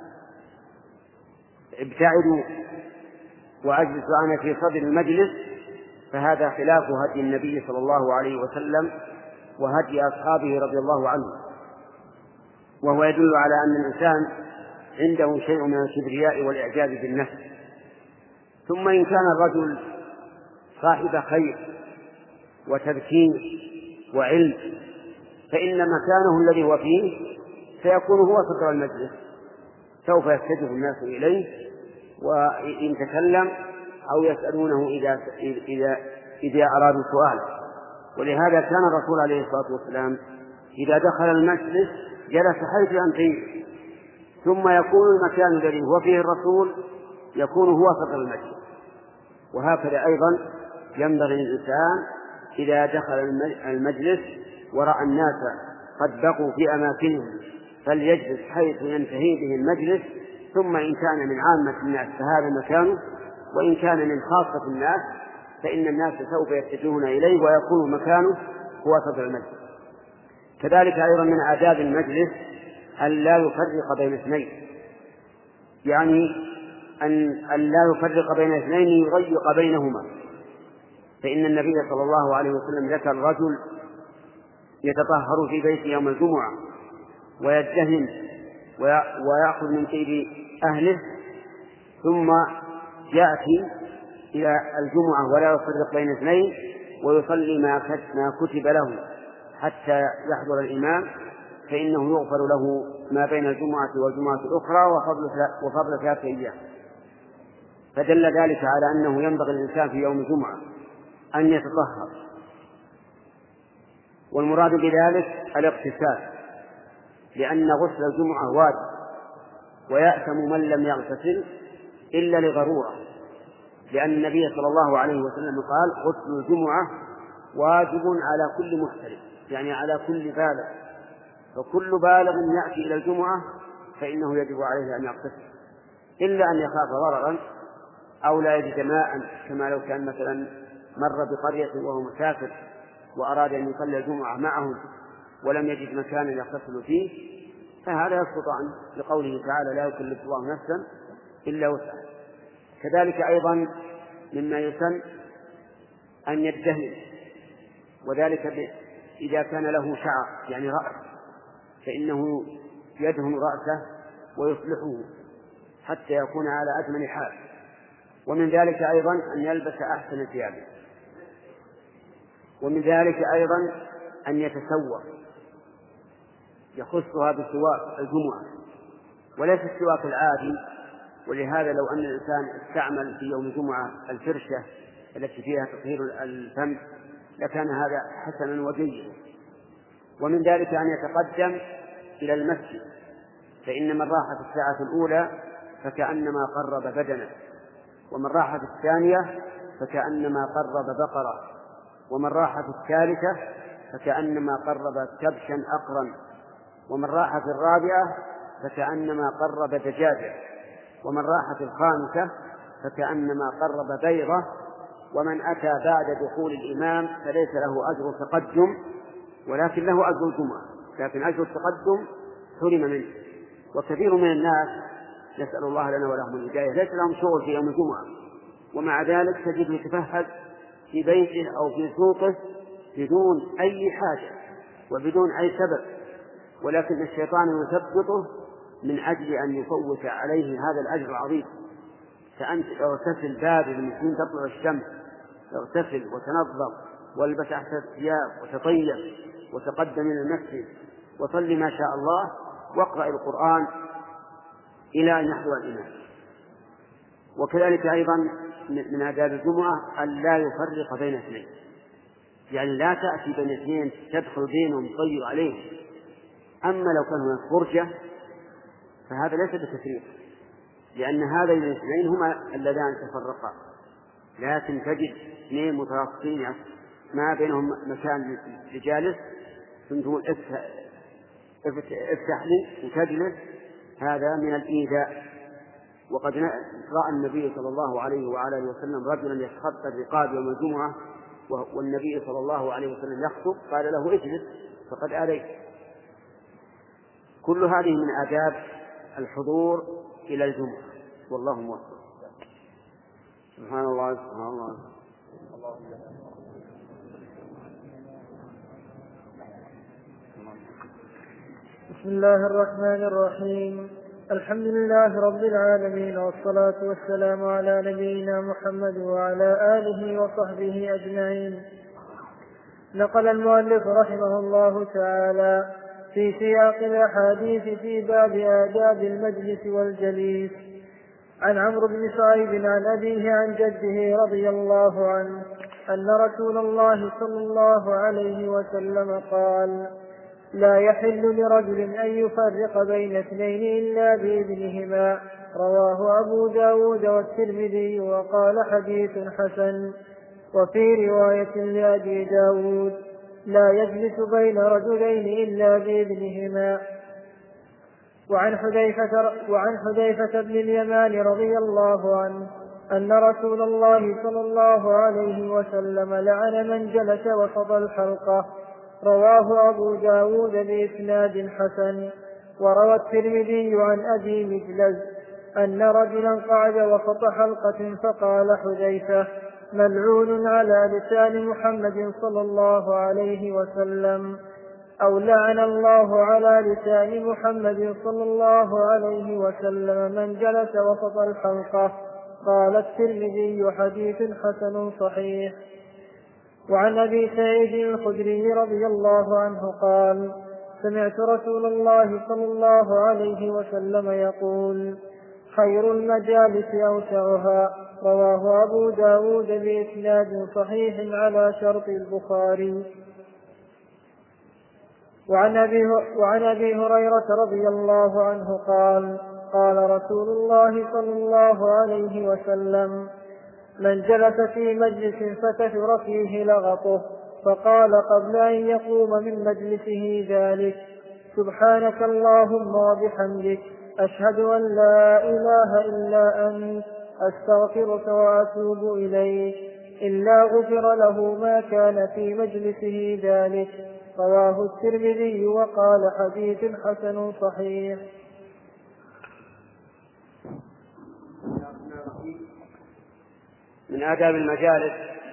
ابتعدوا وأجلس أنا في صدر المجلس، فهذا خلاف هدي النبي صلى الله عليه وسلم وهدي أصحابه رضي الله عنهم، وهو يدل على أن الإنسان عنده شيء من الكبرياء والإعجاب بالنفس. ثم إن كان الرجل صاحب خير وتذكير وعلم فإن مكانه الذي هو فيه سيكون هو صدر المجلس، سوف يستجيب الناس إليه وإن تكلم أو يسألونه إذا أرادوا سؤالا. ولهذا كان الرسول عليه الصلاة والسلام إذا دخل المجلس جلس حيث ينتهي، ثم يكون المكان الذي هو فيه الرسول يكون هو صدر المجلس. وهكذا أيضا ينبغي للإنسان إذا دخل المجلس ورأى الناس قد بقوا في أماكنهم فليجلس حيث ينتهي به المجلس، ثم إن كان من عامة الناس فهذا مكانه، وإن كان من خاصة الناس فإن الناس سوف يتجهون إليه ويكون مكانه هو صدر المجلس. كذلك أيضا من آداب المجلس أن لا يفرق بين اثنين، يعني أن لا يفرق بين اثنين يضيق بينهما. فإن النبي صلى الله عليه وسلم ذكر رجل يتطهر في بيته يوم الجمعة ويدهن ويأخذ من طيب أهله ثم يأتي إلى الجمعة ولا يفرق بين اثنين ويصلي ما كتب له حتى يحضر الإمام، فإنه يغفر له ما بين الجمعة والجمعة الأخرى وفضل 3 أيام. فدل ذلك على أنه ينبغي الإنسان في يوم الجمعة أن يتطهر، والمراد بذلك الاغتسال، لأن غسل الجمعة واجب ويأثم من لم يغتسل إلا لضرورة، لأن النبي صلى الله عليه وسلم قال غسل الجمعة واجب على كل محترم، يعني على كل بالغ، فكل بالغ يأتي إلى الجمعة فإنه يجب عليه أن يغتسل، إلا أن يخاف ضررا أو لا يجد ماء، كما لو كان مثلا مر بقرية وهو مسافر وأراد أن يصلي الجمعة معهم ولم يجد مكانا يغتسل فيه، فهذا يسقط عنه لقوله تعالى لا يكلف الله نفسا إلا وسعها. كذلك أيضا مما يسن أن يدهن، وذلك إذا كان له شعر يعني رأس فإنه يدهن رأسه ويصلحه حتى يكون على أجمل حال. ومن ذلك أيضا أن يلبس أحسن ثيابه، ومن ذلك أيضا أن يتسوق، يخصها بسواك الجمعة وليس السواك العادي. ولهذا لو أن الإنسان استعمل في يوم الجمعة الفرشة التي فيها تطهير الفم لكان هذا حسنا وجيدا. ومن ذلك أن يتقدم إلى المسجد، فإن من راح في الساعة الأولى فكأنما قرب بدنه، ومن راح في الثانية فكأنما قرب بقرة، ومن راح في الثالثة فكأنما قرب كبشا أقرا، ومن راح في الرابعة فكأنما قرب دجاجة، ومن راح في الخامسة فكأنما قرب بيضة. ومن أتى بعد دخول الإمام فليس له أجر التقدم ولكن له أجر الجمعة، لكن أجر التقدم حرم منه. وكثير من الناس نسأل الله لنا ولهم الهداية ليس لهم شغل في يوم الجمعة، ومع ذلك تجد يتفهد في بيته أو في سوقه بدون أي حاجة وبدون أي سبب، ولكن الشيطان يثبطه من أجل أن يفوت عليه هذا الأجر العظيم. فأنت اغتسل بادر من حين تطلع الشمس، اغتسل وتنظف والبس أحسن الثياب وتطيب وتقدم إلى المسجد وصل ما شاء الله واقرأ القرآن إلى أن يحضر الإمام. وكذلك أيضا من آداب الجمعة أن لا يفرق بين اثنين، يعني لا تأتي بين اثنين تدخل بينهم طيب عليهم. أما لو كان هناك فرجة فهذا ليس بتفريق، لأن هذين الاثنين هما اللذان تفرقا، لكن تجد اثنين متراصين ما بينهم مكان لجالس ثم تقول افتح لي وتجلس، هذا من الإيذاء. وقد رأى النبي صلى الله عليه وعلى آله وسلم رجلا يتخطى الرقاب يوم الجمعة والنبي صلى الله عليه وسلم يخطب قال له اجلس فقد آذيت. كل هذه من آداب الحضور إلى الجمعة، والله موفق. سبحان الله سبحان الله. بسم الله الرحمن الرحيم. الحمد لله رب العالمين، والصلاة والسلام على نبينا محمد وعلى آله وصحبه أجمعين. نقل المؤلف رحمه الله تعالى في سياق الأحاديث في باب آداب المجلس والجليس عن عمرو بن شعيب عن أبيه عن جده رضي الله عنه أن رسول الله صلى الله عليه وسلم قال: لا يحل لرجل أن يفرق بين اثنين إلا بإذنهما. رواه أبو داود والترمذي وقال حديث حسن. وفي رواية لأبي داود: لا يجلس بين رجلين إلا بإذنهما. وعن حذيفة بن اليمان رضي الله عنه أن رسول الله صلى الله عليه وسلم لعن من جلس وسط الحلقة. رواه أبو داود بإسناد حسن. وروى الترمذي عن أبي مجلز أن رجلا قعد وسط حلقة فقال حذيفة: ملعون على لسان محمد صلى الله عليه وسلم، أو لعن الله على لسان محمد صلى الله عليه وسلم من جلس وسط الحلقة. قال الترمذي: حديث حسن صحيح. وعن أبي سعيد الخدري رضي الله عنه قال: سمعت رسول الله صلى الله عليه وسلم يقول: خير المجالس أوسعها. رواه أبو داود بإسناد صحيح على شرط البخاري. وعن أبي هريرة رضي الله عنه قال: قال رسول الله صلى الله عليه وسلم: من جلس في مجلس فكثر فيه لغطه فقال قبل أن يقوم من مجلسه ذلك: سبحانك اللهم وبحمدك، أشهد أن لا إله إلا أنت، أستغفرك وأتوب إليك، إلا غفر له ما كان في مجلسه ذلك. رواه الترمذي وقال حديث حسن صحيح. من آداب المجالس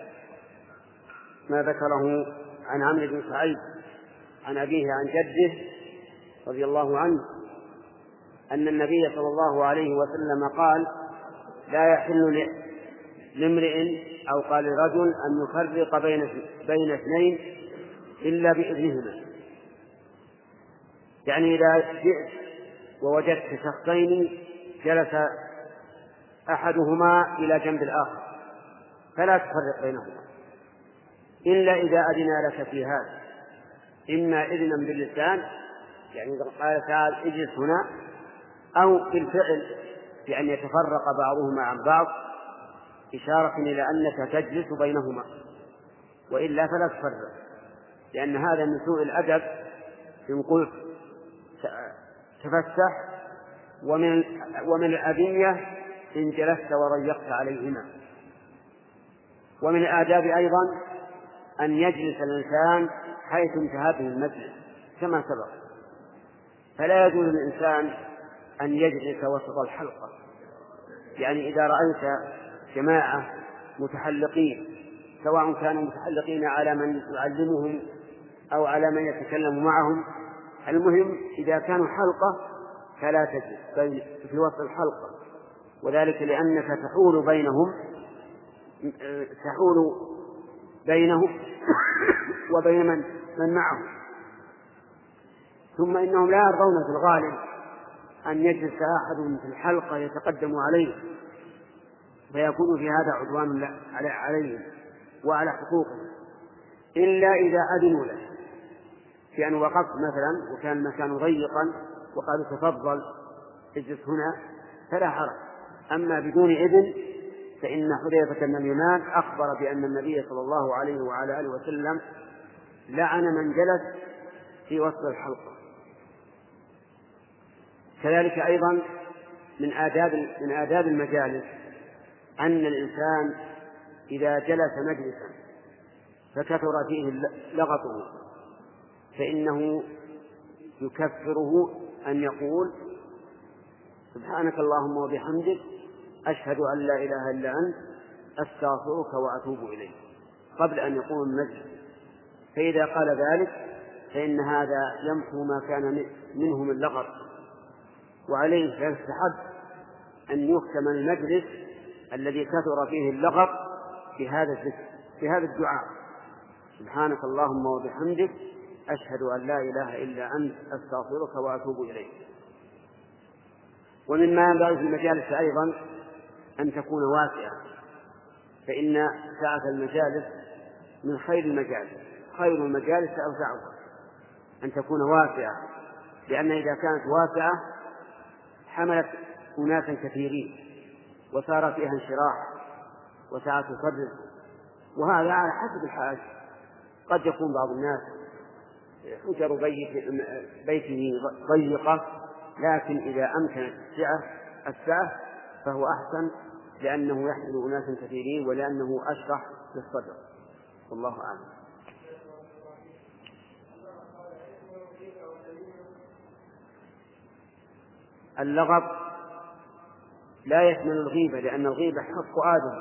ما ذكره عن عمرو بن شعيب عن أبيه عن جده رضي الله عنه أن النبي صلى الله عليه وسلم قال: لا يحل لامرئ أو قال رجل أن يفرق بين اثنين إلا بإذنهما. يعني إذا جئت ووجدت شخصين جلس أحدهما إلى جنب الآخر فلا تفرق بينهما إلا إذا أذن لك في هذا، إما إذنا باللسان يعني قال تعالى اجلس هنا، أو بالفعل بأن يتفرق بعضهما عن بعض إشارة إلى أنك تجلس بينهما، وإلا فلا تفرق، لأن هذا من سوء الأدب إن قلت تفسح، ومن الأذية إن جلست وضيقت عليهما. ومن الآداب أيضا أن يجلس الإنسان حيث انتهى به المجلس كما سبق، فلا يجوز للإنسان أن يجلس وسط الحلقة. يعني إذا رأيت جماعة متحلقين سواء كانوا متحلقين على من يعلمهم أو على من يتكلم معهم، المهم إذا كانوا حلقة فلا تجلس في وسط الحلقة، وذلك لأنك تحول بينهم وبين من معهم. ثم إنهم لا يرضون في الغالب أن يجلس أحد في الحلقة يتقدم عليه فيكون في هذا عدوان عليه وعلى حقوقه، إلا إذا أذنوا له، في أن وقفت مثلا وكان المكان ضيقا وقالوا تفضل اجلس هنا فلا حرج. أما بدون إذن فإن حذيفة بن اليمان أخبر بأن النبي صلى الله عليه وعلى آله وسلم لعن من جلس في وسط الحلقة. كذلك أيضا من آداب المجالس أن الإنسان إذا جلس مجلسا فكثر فيه لغطه فإنه يكفره أن يقول سبحانك اللهم وبحمدك أشهد أن لا إله إلا أنت أستغفرك وأتوب إليك قبل أن يقوم المجلس. فإذا قال ذلك فإن هذا يمحو ما كان منه من لغط، وعليه فيستحب أن يختم المجلس الذي كثر فيه اللغط بهذا الدعاء سبحانك اللهم وبحمدك أشهد أن لا إله إلا أنت أستغفرك وأتوب إليك. ومما ينبغي في المجالس أيضا أن تكون واسعة، فإن سعة المجالس من خير المجالس، خير المجالس أوسعها، أن تكون واسعة، لأن إذا كانت واسعة حملت أناسا كثيرين وصار فيها انشراح وسعة صدر، وهذا على حسب الحاج. قد يكون بعض الناس حجر بيته ضيقة، لكن إذا أمكن السعة فهو أحسن، لأنه يحمل أناسا كثيرين ولأنه أشرح للصدر. والله أعلم. اللغط لا يشمل الغيبة، لأن الغيبة حق آدم،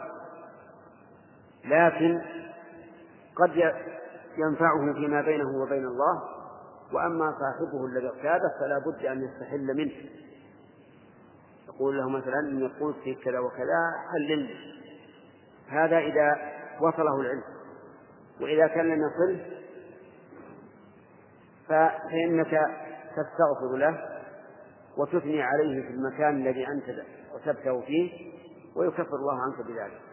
لكن قد ينفعه فيما بينه وبين الله، وأما صاحبه الذي اغتابه فلا بد أن يستحل منه، يقول له مثلا إن يقول في كذا وكذا حلل، هذا إذا وصله العلم. وإذا كان لم يصله فإنك تستغفر له وتثني عليه في المكان الذي أنت وثبته فيه ويكفر الله عنك بذلك.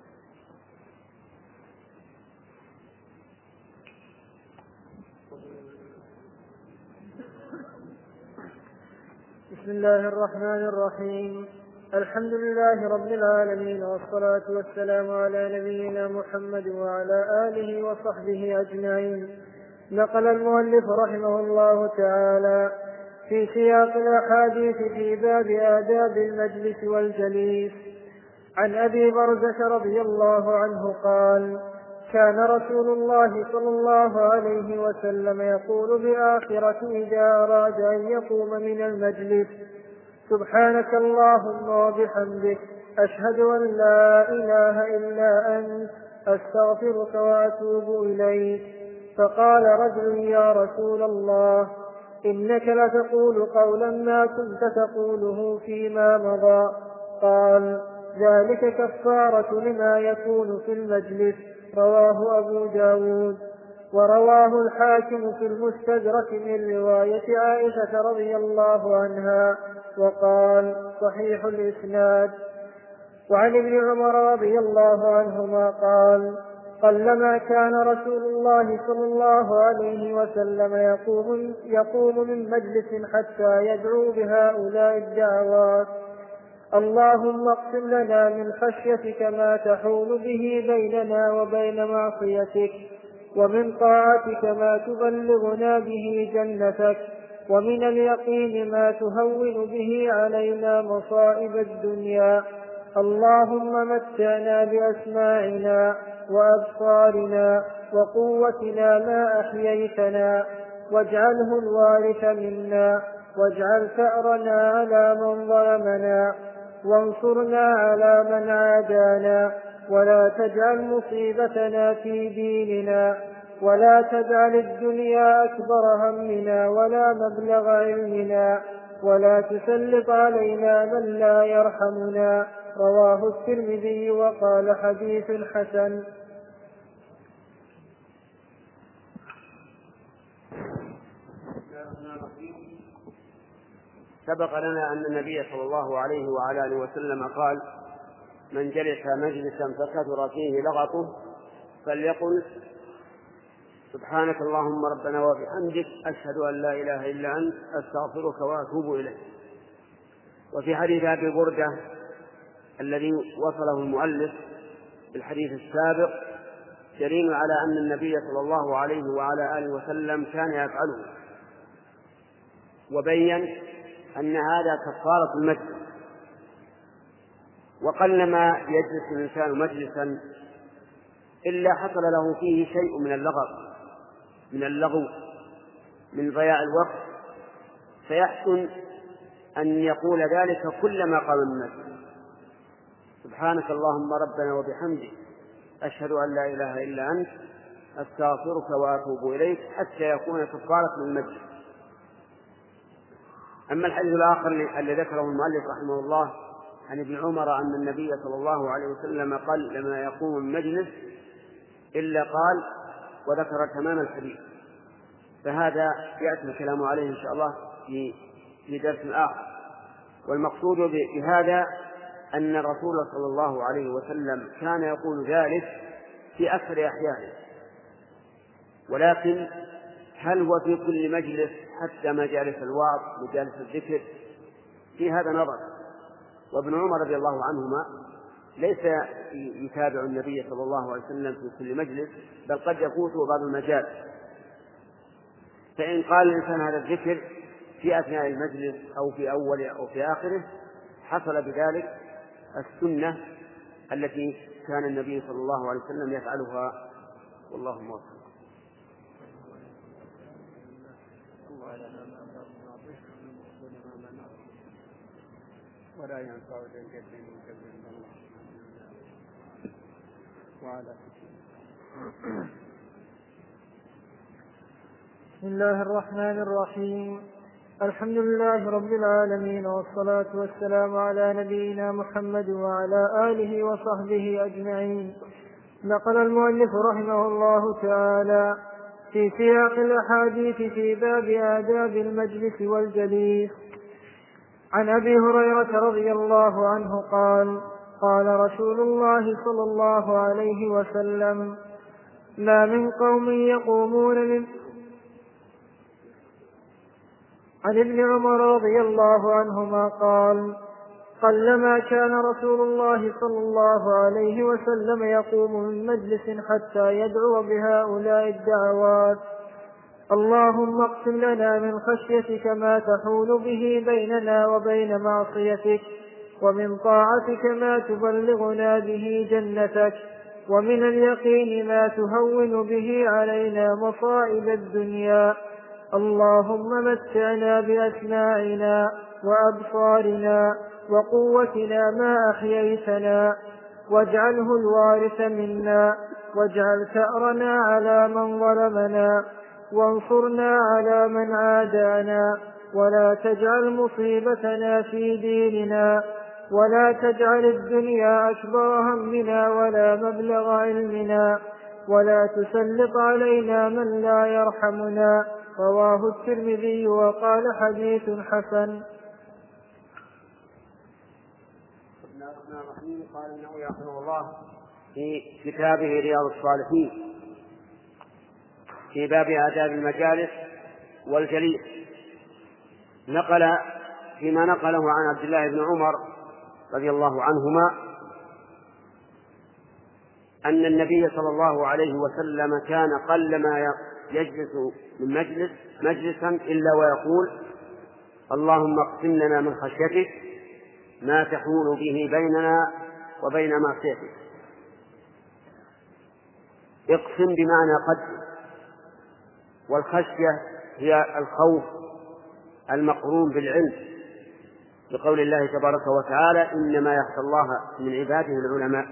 بسم الله الرحمن الرحيم. الحمد لله رب العالمين، والصلاة والسلام على نبينا محمد وعلى آله وصحبه أجمعين. نقل المؤلف رحمه الله تعالى في سياق الأحاديث في باب آداب المجلس والجليس عن أبي برزة رضي الله عنه قال: كان رسول الله صلى الله عليه وسلم يقول بآخرة إذا أراد أن يقوم من المجلس: سبحانك اللهم وبحمدك أشهد أن لا إله إلا أنت أستغفرك وأتوب إليك. فقال رجل: يا رسول الله، إنك لتقول قولا ما كنت تقوله فيما مضى. قال: ذلك كفارة لما يكون في المجلس. رواه أبو داود. ورواه الحاكم في المستدرك من رواية عائشة رضي الله عنها وقال: صحيح الإسناد. وعن ابن عمر رضي الله عنهما قال: قلما كان رسول الله صلى الله عليه وسلم يقوم من مجلس حتى يدعو بهؤلاء الدعوات: اللهم اقسم لنا من خشيتك ما تحول به بيننا وبين معصيتك، ومن طاعتك ما تبلغنا به جنتك، ومن اليقين ما تهون به علينا مصائب الدنيا، اللهم متعنا بأسماعنا وأبصارنا وقوتنا ما أحييتنا، واجعله الوارث منا، واجعل ثأرنا على من ظلمنا، وانصرنا على من عادانا، ولا تجعل مصيبتنا في ديننا، ولا تجعل الدنيا أكبر همنا ولا مبلغ علمنا، ولا تسلط علينا من لا يرحمنا. رواه الترمذي وقال: حديث حسن. سبق لنا أن النبي صلى الله عليه وعلى آله وسلم قال: من جلس مجلسا فكثر فيه لغطه فليقل: سبحانك اللهم ربنا وبحمدك أشهد أن لا إله إلا أنت أستغفرك وأتوب إليك. وفي حديث أبي بردة الذي وصله المؤلف بالحديث السابق دليل على أن النبي صلى الله عليه وعلى آله وسلم كان يفعله، وبين أن هذا كفارة المجلس. وقلما يجلس الإنسان مجلسا إلا حصل له فيه شيء من اللغو من ضياع الوقت، فيحسن أن يقول ذلك كلما قام من المجلس: سبحانك اللهم ربنا وبحمدك أشهد أن لا إله إلا أنت أستغفرك وأتوب إليك، حتى يكون كفارة للمجلس. أما الحديث الآخر الذي ذكره المؤلف رحمه الله عن ابن عمر أن النبي صلى الله عليه وسلم قال: لما يقوم المجلس إلا قال، وذكر تمام الحديث، فهذا يأتي الكلام عليه إن شاء الله في درس آخر. والمقصود بهذا أن الرسول صلى الله عليه وسلم كان يقول ذلك في أكثر أحيانه، ولكن هل هو في كل مجلس حتى مجالس الوعظ مجالس الذكر؟ في هذا نظر. وابن عمر رضي الله عنهما ليس يتابع النبي صلى الله عليه وسلم في كل مجلس، بل قد يفوته بعض المجال، فإن قال الإنسان هذا الذكر في أثناء المجلس أو في أوله أو في آخره حصل بذلك السنة التي كان النبي صلى الله عليه وسلم يفعلها، والله موفق. ولا ينفع ذلك بسم الله الرحمن الرحيم. الحمد لله رب العالمين، والصلاة والسلام على نبينا محمد وعلى آله وصحبه أجمعين. نقل المؤلف رحمه الله تعالى في سياق الأحاديث في باب آداب المجلس والجليس عن أبي هريرة رضي الله عنه قال: قال رسول الله صلى الله عليه وسلم: ما من قوم يقومون عن ابن عمر رضي الله عنهما قال: قلما كان رسول الله صلى الله عليه وسلم يقوم من مجلس حتى يدعو بهؤلاء الدعوات: اللهم اقسم لنا من خشيتك ما تحول به بيننا وبين معصيتك، ومن طاعتك ما تبلغنا به جنتك، ومن اليقين ما تهون به علينا مصائب الدنيا، اللهم متعنا بأسماعنا وأبصارنا وقوتنا ما أحييتنا، واجعله الوارث منا، واجعل ثأرنا على من ظلمنا، وانصرنا على من عادانا، ولا تجعل مصيبتنا في ديننا، ولا تجعل الدنيا أكبر همنا ولا مبلغ علمنا، ولا تسلط علينا من لا يرحمنا. رواه الترمذي وقال حديث حسن. قال النووي رحمه الله في كتابه رياض الصالحين في باب آداب المجالس والجليس، نقل فيما نقله عن عبد الله بن عمر رضي الله عنهما أن النبي صلى الله عليه وسلم كان قلما يجلس من مجلسا إلا ويقول: اللهم اقسم لنا من خشيتك ما تحول به بيننا وبين معصيتك. اقسم بمعنى قدر، والخشية هي الخوف المقرون بالعلم، بقول الله تبارك وتعالى: إنما يخشى الله من عباده العلماء.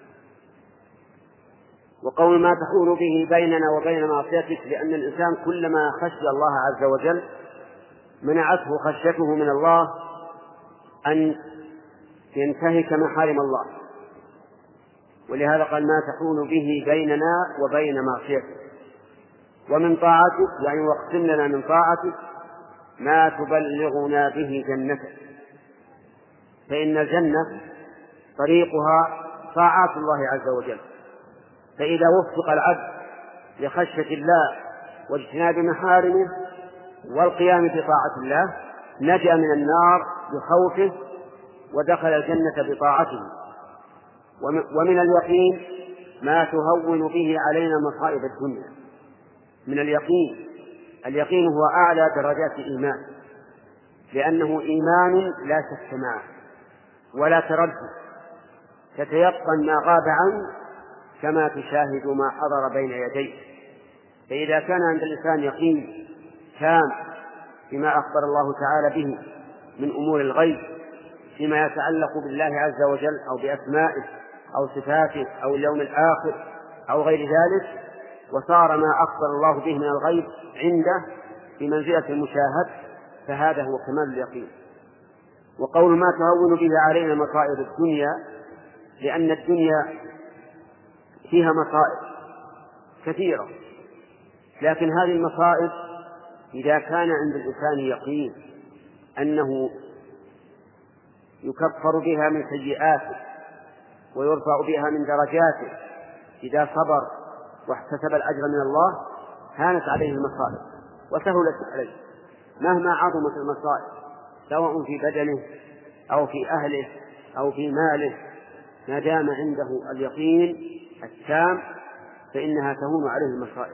وقول ما تحول به بيننا وبين معصيتك، لأن الإنسان كلما خشي الله عز وجل منعته خشيته من الله أن ينتهك محارم الله، ولهذا قال: ما تحول به بيننا وبين معصيتك. ومن طاعتك يعني واقسم لنا من طاعتك ما تبلغنا به جنتك، فإن الجنة طريقها طاعات الله عز وجل، فإذا وفق العبد لخشية الله واجتناب محارمه والقيام بطاعة الله نجا من النار بخوفه ودخل الجنة بطاعته. ومن اليقين ما تهون به علينا مصائب الدنيا. من اليقين هو أعلى درجات الإيمان، لأنه إيمان لا شك معه ولا تردد، تتيقن ما غاب عنه كما تشاهد ما حضر بين يديه. فإذا كان عند الإنسان يقين تام بما أخبر الله تعالى به من أمور الغيب فيما يتعلق بالله عز وجل أو بأسمائه أو صفاته أو اليوم الآخر أو غير ذلك، وصار ما أخبر الله به من الغيب عنده بمنزلة المشاهد، فهذا هو كمال اليقين. وقول ما تهون به علينا مصائب الدنيا، لأن الدنيا فيها مصائب كثيرة، لكن هذه المصائب إذا كان عند الإنسان يقين أنه يكفر بها من سيئاته ويرفع بها من درجاته إذا صبر واحتسب الأجر من الله، هانت عليه المصائب وسهلت عليه مهما عظمت المصائب، سواء في بدنه أو في أهله أو في ماله، ما دام عنده اليقين التام فإنها تهون عليه المصائب.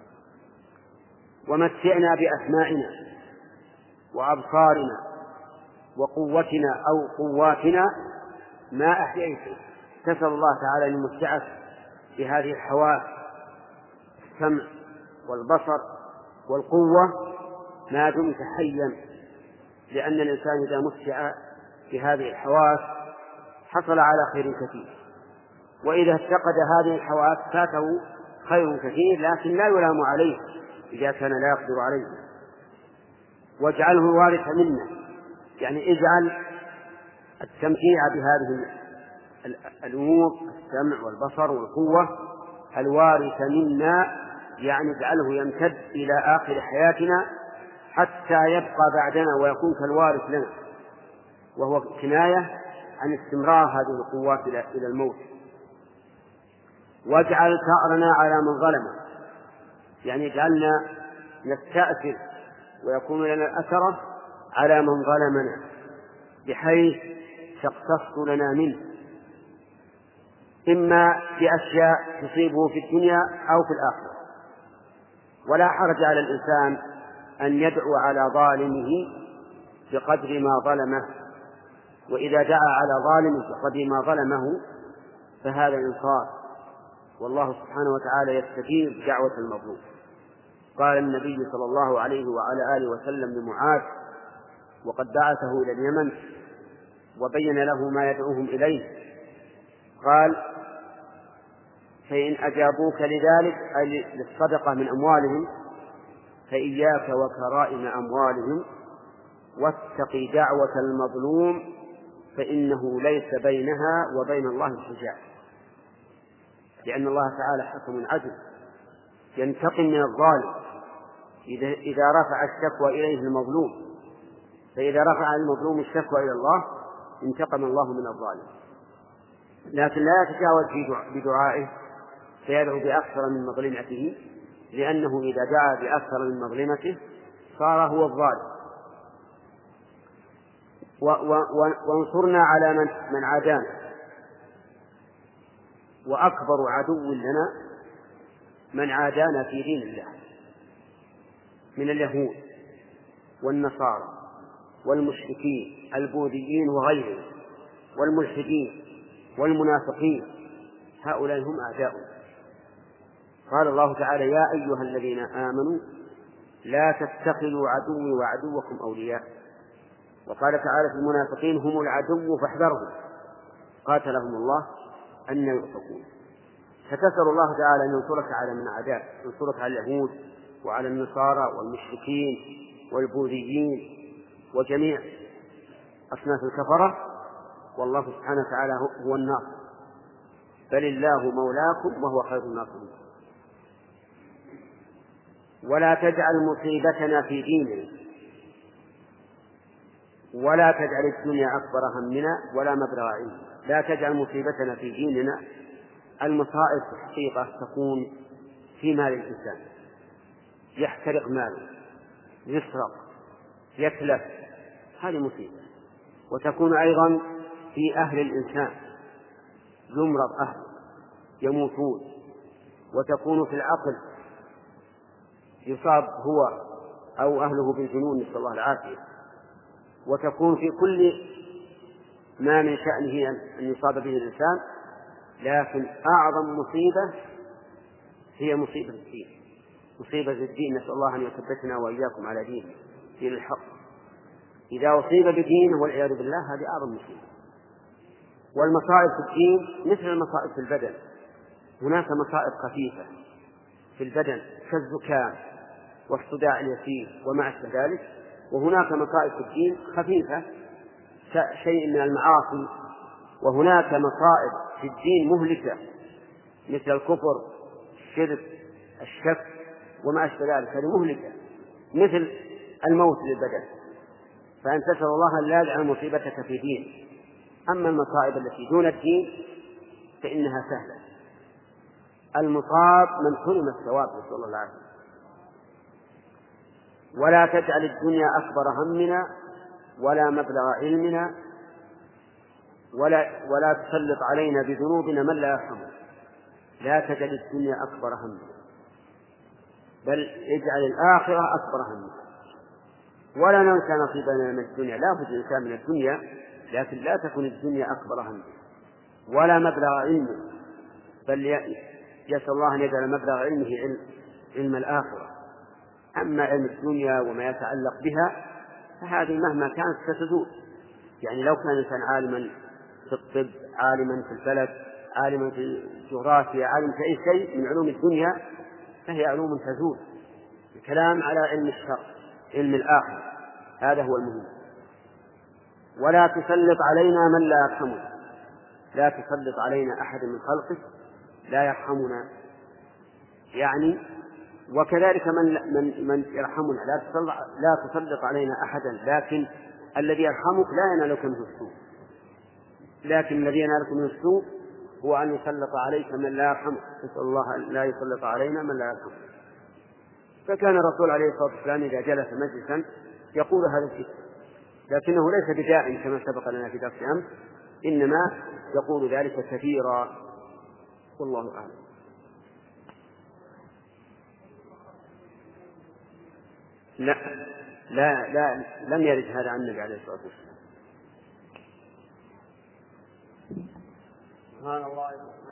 ومتعنا بأسماعنا وأبصارنا وقوتنا أو قواتنا ما أحييته. تسأل الله تعالى أن يمتعك بهذه الحواس، السمع والبصر والقوة، ما دمت حيا، لأن الإنسان إذا متع بهذه الحواس حصل على خير كثير، وإذا افتقد هذه الحواس فاته خير كثير، لكن لا يلام عليه إذا كان لا يقدر عليه. واجعله الوارث منا، يعني اجعل التمتيع بهذه الأمور السمع والبصر والقوة الوارث منا، يعني اجعله يمتد إلى آخر حياتنا حتى يبقى بعدنا ويكون كالوارث لنا، وهو كناية عن استمرار هذه القوات إلى الموت. واجعل ثأرنا على من ظلمنا، يعني اجعلنا نستأثر ويكون لنا الأثرة على من ظلمنا بحيث تقتص لنا منه، إما بأشياء تصيبه في الدنيا أو في الآخرة. ولا حرج على الإنسان أن يدعو على ظالمه بقدر ما ظلمه، وإذا دعا على ظالمه بقدر ما ظلمه فهذا إنصاف، والله سبحانه وتعالى يستجيب دعوة المظلوم. قال النبي صلى الله عليه وعلى آله وسلم لمعاذ وقد بعثه إلى اليمن وبين له ما يدعوهم إليه، قال: فإن أجابوك لذلك أي للصدقة من أموالهم فإياك وكرائم أموالهم واتق دعوة المظلوم فإنه ليس بينها وبين الله حجاب، لأن الله تعالى حكم عدل ينتقم من الظالم إذا رفع الشكوى إليه المظلوم، فإذا رفع المظلوم الشكوى إلى الله انتقم الله من الظالم، لكن لا يتجاوز بدعائه فيدعو بأكثر من مظلمته، لأنه إذا دعا بأكثر من مظلمته صار هو الظالم. وانصرنا على من عادانا، وأكبر عدو لنا من عادانا في دين الله من اليهود والنصارى والمشركين البوذيين وغيرهم والملحدين والمنافقين، هؤلاء هم أعداؤنا. قال الله تعالى: يا أيها الذين آمنوا لا تتخذوا عدوي وعدوكم أولياء. وقال تعالى في المنافقين: هم العدو فاحذرهم قاتلهم الله أن يؤفكون. فتسأل الله تعالى أن ينصرك على من عاداك، ينصرك على اليهود وعلى النصارى والمشركين والبوذيين وجميع أصناف الكفرة، والله سبحانه وتعالى هو الناصر، بل الله مولاكم وهو خير الناصرين. ولا تجعل مصيبتنا في ديننا، ولا تجعل الدنيا أكبر همنا ولا مبلغ علمنا. لا تجعل مصيبتنا في ديننا. المصائب في الحقيقة تكون في مال الإنسان، يحترق ماله، يسرق، يتلف، هذه مصيبة. وتكون أيضا في أهل الإنسان، يمرض أهله يموتون. وتكون في العقل، يصاب هو أو أهله بالجنون، نسأل الله العافية. وتكون في كل ما من شأنه أن يصاب به الإنسان. لكن أعظم مصيبة هي مصيبة الدين، مصيبة الدين. نسأل الله أن يثبتنا وإياكم على دين الحق. إذا أصيب بدينه والعياذ بالله هذه أعظم مصيبة. والمصائب في الدين مثل المصائب في البدن. هناك مصائب خفيفة في البدن كالزكام والصداع اليسير وما أشبه ذلك، وهناك مصائب في الدين خفيفة شيء من المعاصي. وهناك مصائب في الدين مهلكة مثل الكفر، الشرك، الشك وما أشبه ذلك، هذه مهلكة مثل الموت للبدن. فأن تسأل الله أن لا يجعل مصيبتك في دين. أما المصائب التي دون الدين فإنها سهلة. المصاب من حرم الثواب، نسأل الله العافية. ولا تجعل الدنيا أكبر همنا ولا مبلغ علمنا ولا تسلط علينا بذنوبنا من لا يرحمنا. لا تجعل الدنيا أكبر همنا، بل اجعل الآخرة أكبر همنا. ولا ننسى نصيبنا من الدنيا. لا بد الإنسان من الدنيا، لكن لا تكن الدنيا أكبر همنا ولا مبلغ علمه، بل يسأل الله أن يجعل مبلغ علمه علم الآخرة. أما علم الدنيا وما يتعلق بها فهذه مهما كانت ستزول. يعني لو كان الإنسان عالما في الطب، عالما في الفلك، عالما في الجغرافيا، عالما في أي شيء من علوم الدنيا، فهي علوم تزول. الكلام على علم الشرع، علم الآخرة، هذا هو المهم. ولا تسلط علينا من لا يرحمنا. لا تسلط علينا أحد من خلقك لا يرحمنا، يعني وكذلك من يرحمنا. لا تسلط علينا أحدا، لكن الذي يرحمك لا ينالك منه السوء. لكن الذي ينالك منه السوء هو أن يسلط عليك من لا يرحمك. نسأل الله أن لا يسلط علينا من لا يرحمك. فكان الرسول عليه الصلاة والسلام إذا جلس مجلسا يقول هذا الشيء، لكنه ليس بداء كما سبق لنا في درس أمس، إنما يقول ذلك كثيرا، والله أعلم. لا لم يرد هذا عن النبي عليه الصلاة والسلام. سبحان الله.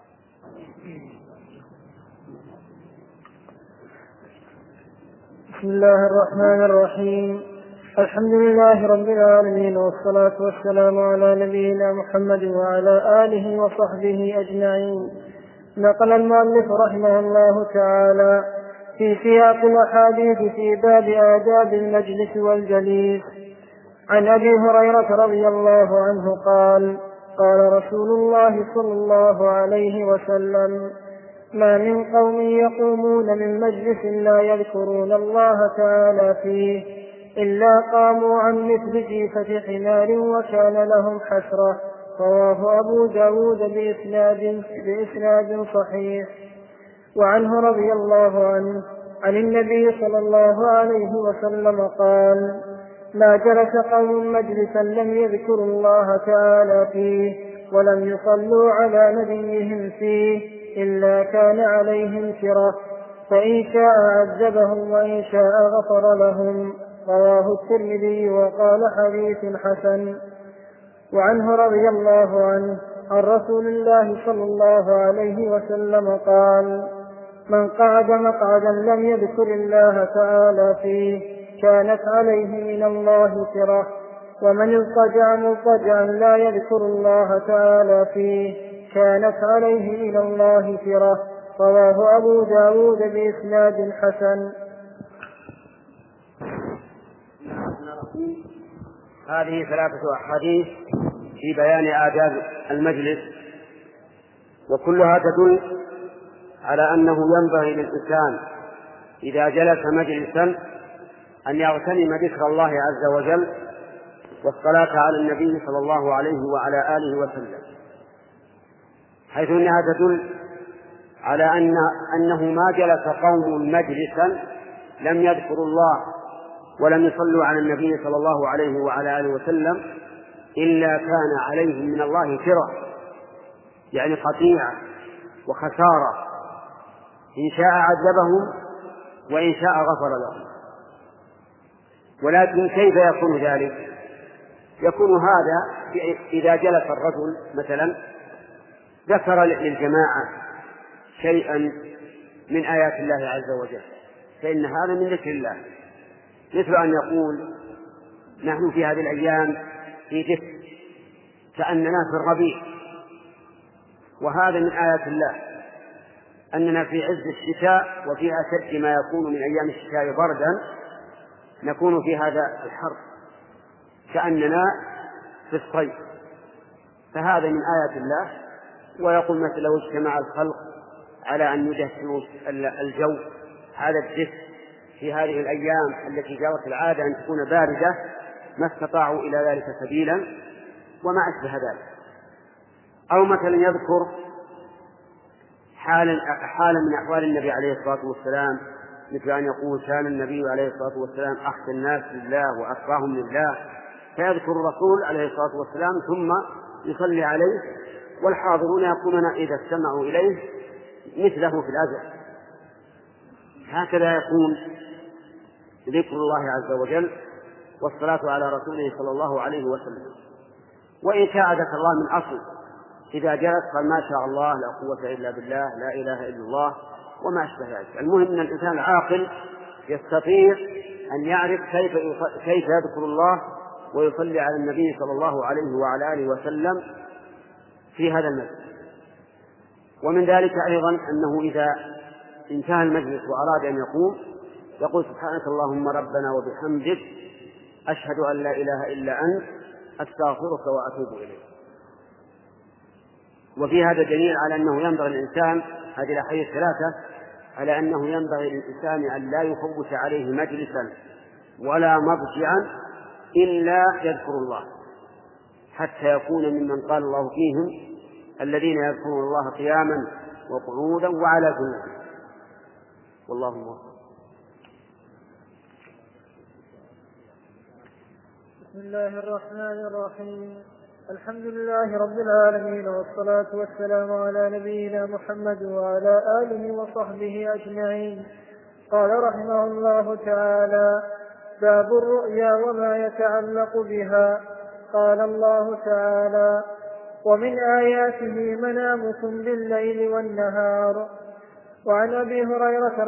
بسم الله الرحمن الرحيم. الحمد لله رب العالمين، والصلاة والسلام على نبينا محمد وعلى آله وصحبه أجمعين. نقل المؤلف رحمه الله تعالى في سياق الأحاديث في باب آداب المجلس والجليس عن أبي هريرة رضي الله عنه قال: قال رسول الله صلى الله عليه وسلم: ما من قوم يقومون من مجلس لا يذكرون الله تعالى فيه إلا قاموا عن مثل جيفة حمار وكان لهم حسرة. رواه أبو داود بإسناد صحيح. وعنه رضي الله عنه عن النبي صلى الله عليه وسلم قال: ما جلس قوم مجلسا لم يذكروا الله تعالى فيه ولم يصلوا على نبيهم فيه إلا كان عليهم كرة، فإن شاء عذبهم وإن شاء غفر لهم. رواه الترمذي وقال حديث حسن. وعنه رضي الله عنه عن رسول الله صلى الله عليه وسلم قال: من قعد مقعدا لم يذكر الله تعالى فيه كانت عليه من الله كرة، ومن اضطجع مضطجعا لا يذكر الله تعالى فيه كانت عليه من الله كرة. رواه أبو داود بإسناد حسن. هذه ثلاثة أحاديث في بيان آداب المجلس، وكلها تدل على أنه ينبغي للإنسان إذا جلس مجلسا أن يغتنم ذكر الله عز وجل والصلاة على النبي صلى الله عليه وعلى آله وسلم، حيث أنها تدل على أنه ما جلس قوم مجلسا لم يذكروا الله ولم يصلوا على النبي صلى الله عليه وعلى آله وسلم إلا كان عليهم من الله كرة، يعني قطيعة وخسارة، إن شاء عذبهم وإن شاء غفر لهم. ولكن كيف يكون ذلك؟ يكون هذا إذا جلس الرجل مثلا ذكر للجماعة شيئا من آيات الله عز وجل، فإن هذا من ذكر الله، مثل أن يقول نحن في هذه الأيام في دفء كأننا في الربيع، وهذا من آيات الله، أننا في عز الشتاء وفي أشد ما يكون من أيام الشتاء بردا نكون في هذا الحر كأننا في الصيف، فهذا من آيات الله. ويقول مثل لو اجتمع الخلق على أن يدهسوا الجو هذا الدفء في هذه الأيام التي جرت العادة أن تكون باردة ما استطاعوا إلى ذلك سبيلا وما أشبه ذلك. أو مثلا يذكر حالا من أحوال النبي عليه الصلاة والسلام، مثل أن يقول كان النبي عليه الصلاة والسلام أخشى الناس لله وأتقاهم لله، فيذكر الرسول عليه الصلاة والسلام ثم يصلي عليه، والحاضرون يقولون إذا استمعوا إليه مثله في الأجر. هكذا يكون ذكر الله عز وجل والصلاة على رسوله صلى الله عليه وسلم. وإن شاء ذكر الله من أصل، إذا جلس قال ما شاء الله لا قوة إلا بالله لا إله إلا الله وما أشبه ذلك. المهم أن الإنسان العاقل يستطيع أن يعرف كيف يذكر الله ويصلي على النبي صلى الله عليه وعلى آله وسلم في هذا المجلس. ومن ذلك أيضا أنه إذا انتهى المجلس وأراد أن يقوم يقول سبحانك اللهم ربنا وبحمدك أشهد أن لا إله إلا أنت أستغفرك وأتوب إليك. وفي هذا دليل على أنه ينبغي الإنسان، هذه الأحاديث الثلاثة، على أنه ينبغي للإنسان أن لا يفوت عليه مجلسا ولا مضجعا إلا يذكر الله، حتى يكون ممن قال الله فيهم الذين يذكرون الله قياما وقعودا وعلى جنوبهم. والله موفق. بسم الله الرحمن الرحيم. الحمد لله رب العالمين، والصلاة والسلام على نبينا محمد وعلى آله وصحبه أجمعين. قال رحمه الله تعالى: باب الرؤيا وما يتعلق بها. قال الله تعالى: ومن آياته منامكم بالليل والنهار. وعن أبي هريرة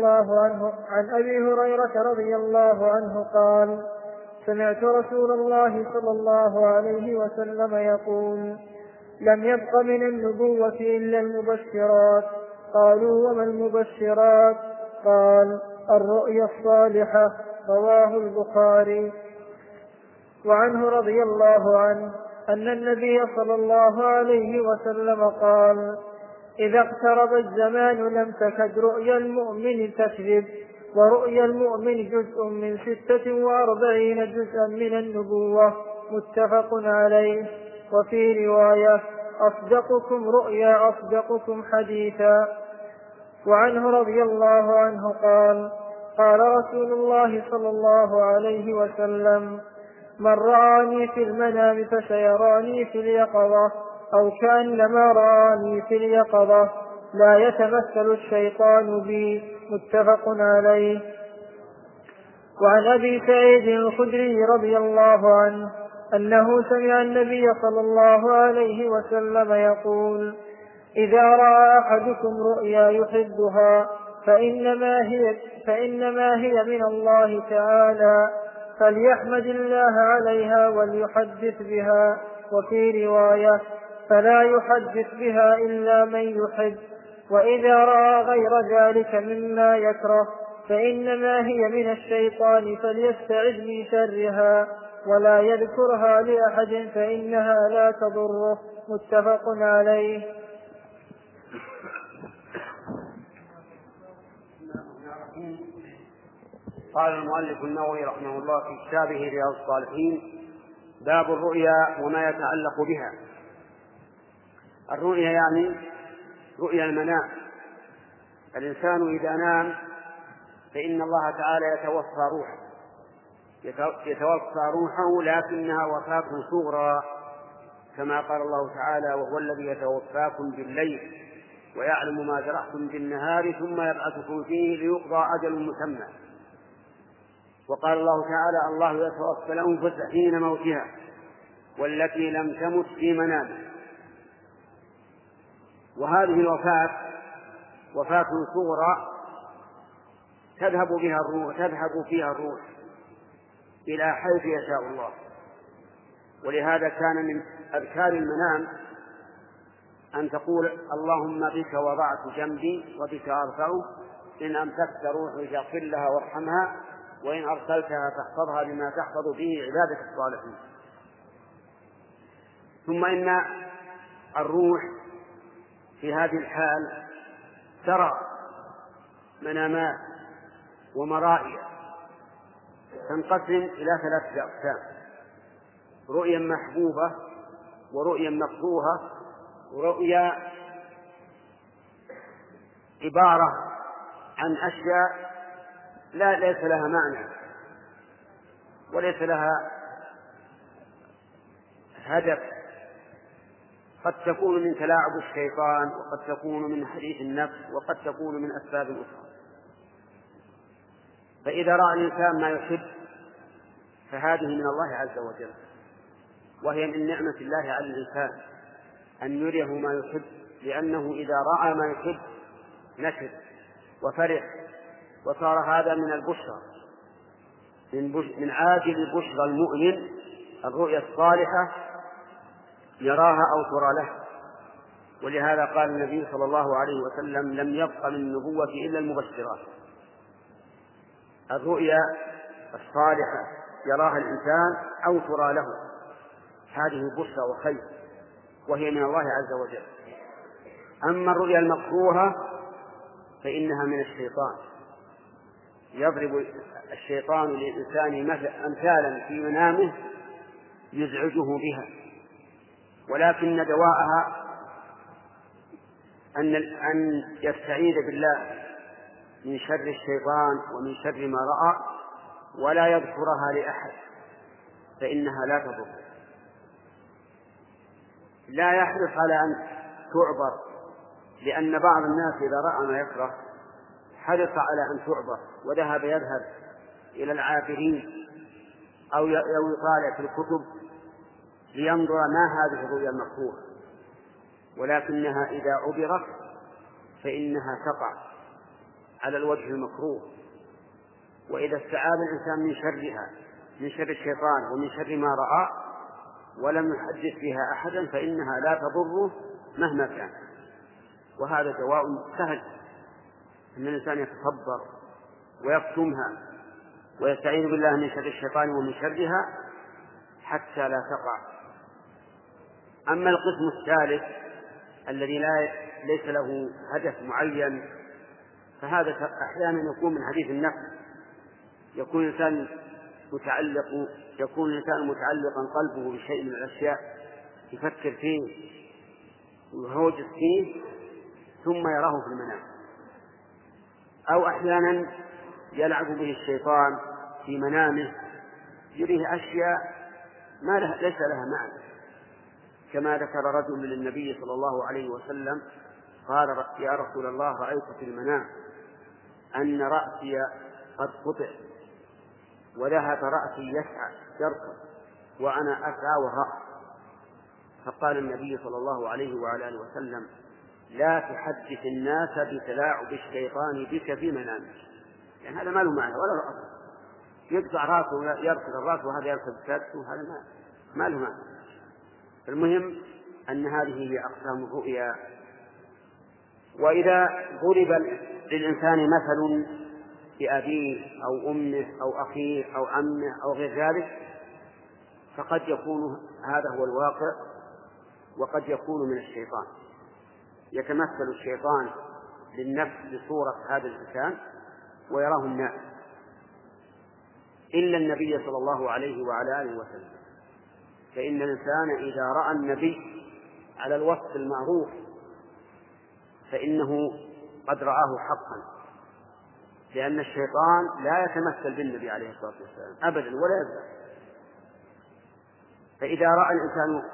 رضي الله عنه قال: سمعت رسول الله صلى الله عليه وسلم يقول: لم يبق من النبوة إلا المبشرات. قالوا: وما المبشرات؟ قال: الرؤيا الصالحة. رواه البخاري. وعنه رضي الله عنه أن النبي صلى الله عليه وسلم قال: إذا اقترب الزمان لم تكد رؤيا المؤمن تكذب، ورؤيا المؤمن جزء من 46 جزءا من النبوة. متفق عليه. وفي رواية: أصدقكم رؤيا أصدقكم حديثا. وعنه رضي الله عنه قال: قال رسول الله صلى الله عليه وسلم: من رآني في المنام فسيراني في اليقظة، أو كأنما رآني في اليقظة، لا يتمثل الشيطان بي. متفق عليه. وعن أبي سعيد الخدري رضي الله عنه أنه سمع النبي صلى الله عليه وسلم يقول: إذا رأى أحدكم رؤيا يحبها فإنما هي من الله تعالى، فليحمد الله عليها وليحدث بها. وفي رواية: فلا يحدث بها إلا من يحب. وإذا رأى غير ذلك مما يكره فإنما هي من الشيطان، فليستعذ من شرها ولا يذكرها لأحد فإنها لا تضره. متفق عليه. قال المؤلف النووي رحمه الله في كتابه رياض الصالحين: باب الرؤيا وما يتعلق بها. الرؤيا يعني رؤيا المنام. الإنسان إذا نام فإن الله تعالى يتوفى روحه لكنها وفاة صغرى، كما قال الله تعالى: وهو الذي يتوفاكم بالليل ويعلم ما جرحتم بالنهار ثم يبعثكم فيه ليقضى أجل مسمى. وقال الله تعالى: الله يتوفى الأنفس حين موتها والتي لم تمت في منامها. وهذه الوفاة وفاة صغرى تذهب فيها الروح إلى حيث يشاء الله. ولهذا كان من أذكار المنام أن تقول: اللهم بك وضعت جنبي وبك أرفعه، إن أمسكت روحي فاغفر لها وارحمها، وإن أرسلتها فاحفظها بما تحفظ به عبادك الصالحين. ثم إن الروح في هذه الحال ترى منامات ومرائي تنقسم إلى 3 أقسام: رؤيا محبوبة، ورؤيا مكروهة، ورؤيا عبارة عن أشياء ليس لها معنى وليس لها هدف، قد تكون من تلاعب الشيطان، وقد تكون من حديث النفس، وقد تكون من أسباب أخرى. فإذا رأى الإنسان ما يحب فهذه من الله عز وجل، وهي من نعمة الله على الإنسان أن يريه ما يحب، لأنه إذا رأى ما يحب نشد وفرح، وصار هذا من البشرى، من عاجل بشرى المؤمن الرؤيا الصالحة يراها أو ترى له. ولهذا قال النبي صلى الله عليه وسلم: لم يبق من النبوة إلا المبشرات. الرؤيا الصالحة يراها الإنسان أو ترى له، هذه بشرى وخير، وهي من الله عز وجل. أما الرؤيا المكروهة فإنها من الشيطان، يضرب الشيطان للإنسان أمثالا في منامه يزعجه بها، ولكن دواءها أن يستعيذ بالله من شر الشيطان ومن شر ما رأى، ولا يذكرها لأحد، فإنها لا تضر. لا يحرص على أن تعبر، لأن بعض الناس إذا رأى ما يكره حرص على أن تعبر، يذهب إلى العابرين أو يطالع في الكتب لينظر ما هذه الرؤيا المكروهة، ولكنها إذا عبرت فإنها تقع على الوجه المكروه. وإذا استعاذ الإنسان من شرها، من شر الشيطان ومن شر ما رأى، ولم يحدث بها أحدا، فإنها لا تضره مهما كان. وهذا دواء سهل، أن الإنسان يتصبر ويكتمها ويستعيذ بالله من شر الشيطان ومن شرها حتى لا تقع. أما القسم الثالث الذي ليس له هدف معين، فهذا أحيانا يكون من حديث النفس، يكون الإنسان متعلقا قلبه بشيء من الأشياء يفكر فيه ويهوجس فيه ثم يراه في المنام، أو أحيانا يلعب به الشيطان في منامه يريه أشياء ليس لها معنى، كما ذكر رجل للنبي صلى الله عليه وسلم قال: يا رسول الله، رأيت في المنام أن رأسي قد قطع وذهب رأسي يسعى يركض وأنا أسعى وراء. فقال النبي صلى الله عليه وعلى آله وسلم: لا تحدث الناس بتلاعب الشيطان بك في منامك، يعني هذا ما له معنى ولا له أصل، يقطع رأسه يركض الرأس وهذا يركض السادس، وهذا ما له معنى. المهم أن هذه هي أقسام الرؤيا. وإذا ضرب للإنسان مثل بأبيه أو أمه أو أخيه أو عمه أو غير ذلك، فقد يكون هذا هو الواقع، وقد يكون من الشيطان. يتمثل الشيطان للنفس بصورة هذا الإنسان ويراه الناس، إلا النبي صلى الله عليه وعلى آله وسلم فإن الإنسان إذا رأى النبي على الوصف المعروف فإنه قد رآه حقا، لأن الشيطان لا يتمثل بالنبي عليه الصلاة والسلام أبدا ولا يزال. فإذا رأى الإنسان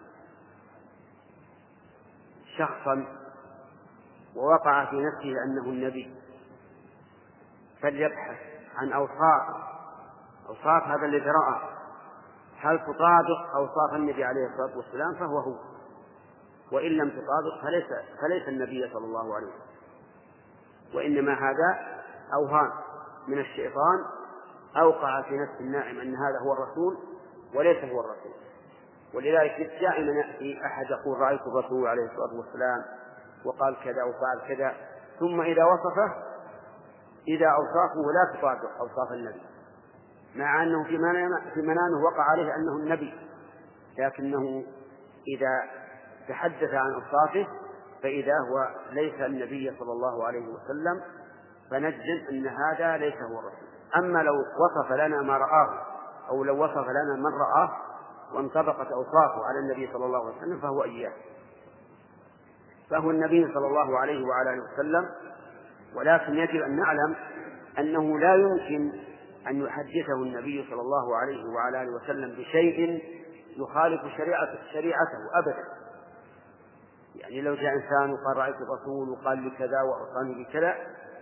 شخصا ووقع في نفسه أنه النبي فليبحث عن أوصاف هذا الذي رأى هل تطابق أوصاف النبي عليه الصلاة والسلام فهو هو، وإن لم تطابق فليس النبي صلى الله عليه وسلم، وإنما هذا أوهام من الشيطان أوقع في نفس النائم أن هذا هو الرسول وليس هو الرسول. ولذلك دائما يأتي أحد يقول رأيت الرسول عليه الصلاة والسلام وقال كذا وفعل كذا، ثم إذا أوصافه لا تطابق أوصاف النبي، مع أنه في منامه وقع عليه أنه النبي، لكنه إذا تحدث عن أوصافه فإذا هو ليس النبي صلى الله عليه وسلم، فنجزم أن هذا ليس هو الرسول. أما لو وصف لنا ما رآه أو لو وصف لنا من رآه وانطبقت أوصافه على النبي صلى الله عليه وسلم فهو إياه، فهو النبي صلى الله عليه وعلى آله وسلم. ولكن يجب أن نعلم أنه لا يمكن أن يحدثه النبي صلى الله عليه وعلى آله وسلم بشيء يخالف شريعته أبدا. يعني لو جاء إنسان وقال رأيت الرسول وقال لي كذا وأوصاني بكذا،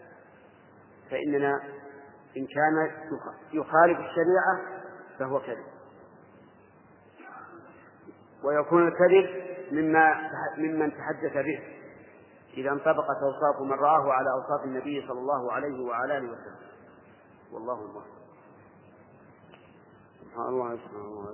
فإننا إن كان يخالف الشريعة فهو كذب، ويكون الكذب ممن تحدث به إذا انطبقت أوصاف من رآه على أوصاف النبي صلى الله عليه وعلى آله وسلم. والله المستعان. سبحان الله سبحان الله.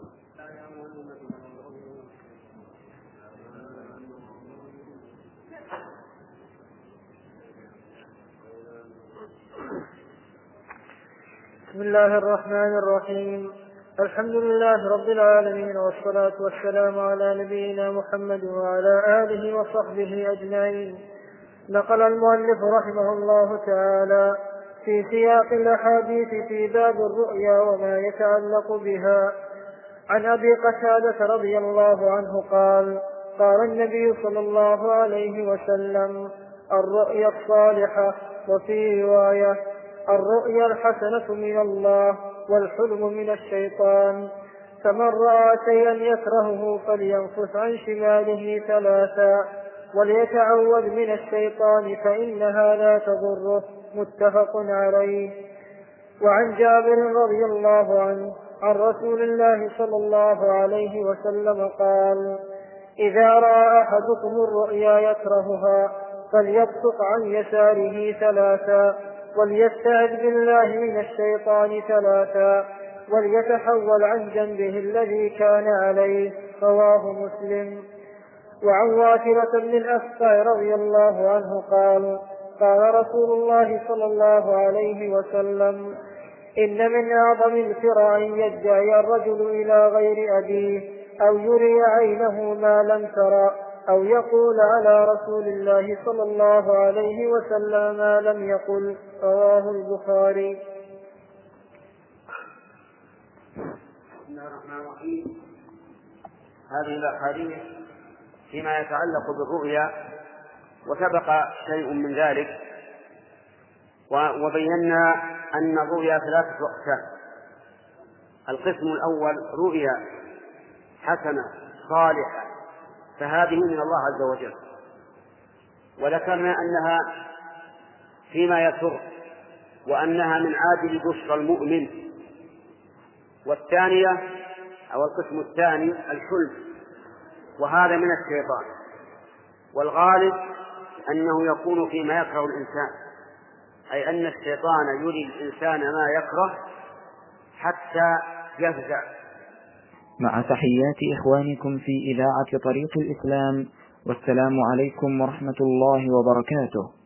بسم الله الرحمن الرحيم. الحمد لله رب العالمين، والصلاة والسلام على نبينا محمد وعلى آله وصحبه أجمعين. نقل المؤلف رحمه الله تعالى في سياق الأحاديث في باب الرؤيا وما يتعلق بها عن أبي قتادة رضي الله عنه قال: قال النبي صلى الله عليه وسلم: الرؤيا الصالحة، وفي رواية: الرؤيا الحسنة من الله والحلم من الشيطان، فمن رأى شيئا يكرهه فلينفث عن شماله 3 وليتعوذ من الشيطان فإنها لا تضره. متفق عليه. وعن جابر رضي الله عنه عن رسول الله صلى الله عليه وسلم قال: إذا رأى أحدكم الرؤيا يكرهها فليبصق عن يساره 3 وليستعذ بالله من الشيطان 3 وليتحول عن جنبه الذي كان عليه. رواه مسلم. وعن واثرة بن الأسقع رضي الله عنه قال: قال رسول الله صلى الله عليه وسلم: إن من أعظم الفرع أن يدعي الرجل إلى غير أبيه أو يري عينه ما لم ترى أو يقول على رسول الله صلى الله عليه وسلم ما لم يقل. رواه البخاري. بسم الله الرحمن الرحيم. هذه الأحاديث فيما يتعلق بالرؤيا، وسبق شيء من ذلك وبينا أن الرؤيا 3 أقسام. القسم الأول رؤيا حسنة صالحة، فهذه من الله عز وجل، وذكرنا أنها فيما يسر وأنها من عاجل بشرى المؤمن. والثانية أو القسم الثاني الحلم، وهذا من الشيطان، والغالب أنه يكون فيما يكره الإنسان، أي أن الشيطان يري الإنسان ما يكره حتى يفزع. مع تحيات إخوانكم في إذاعة طريق الإسلام، والسلام عليكم ورحمة الله وبركاته.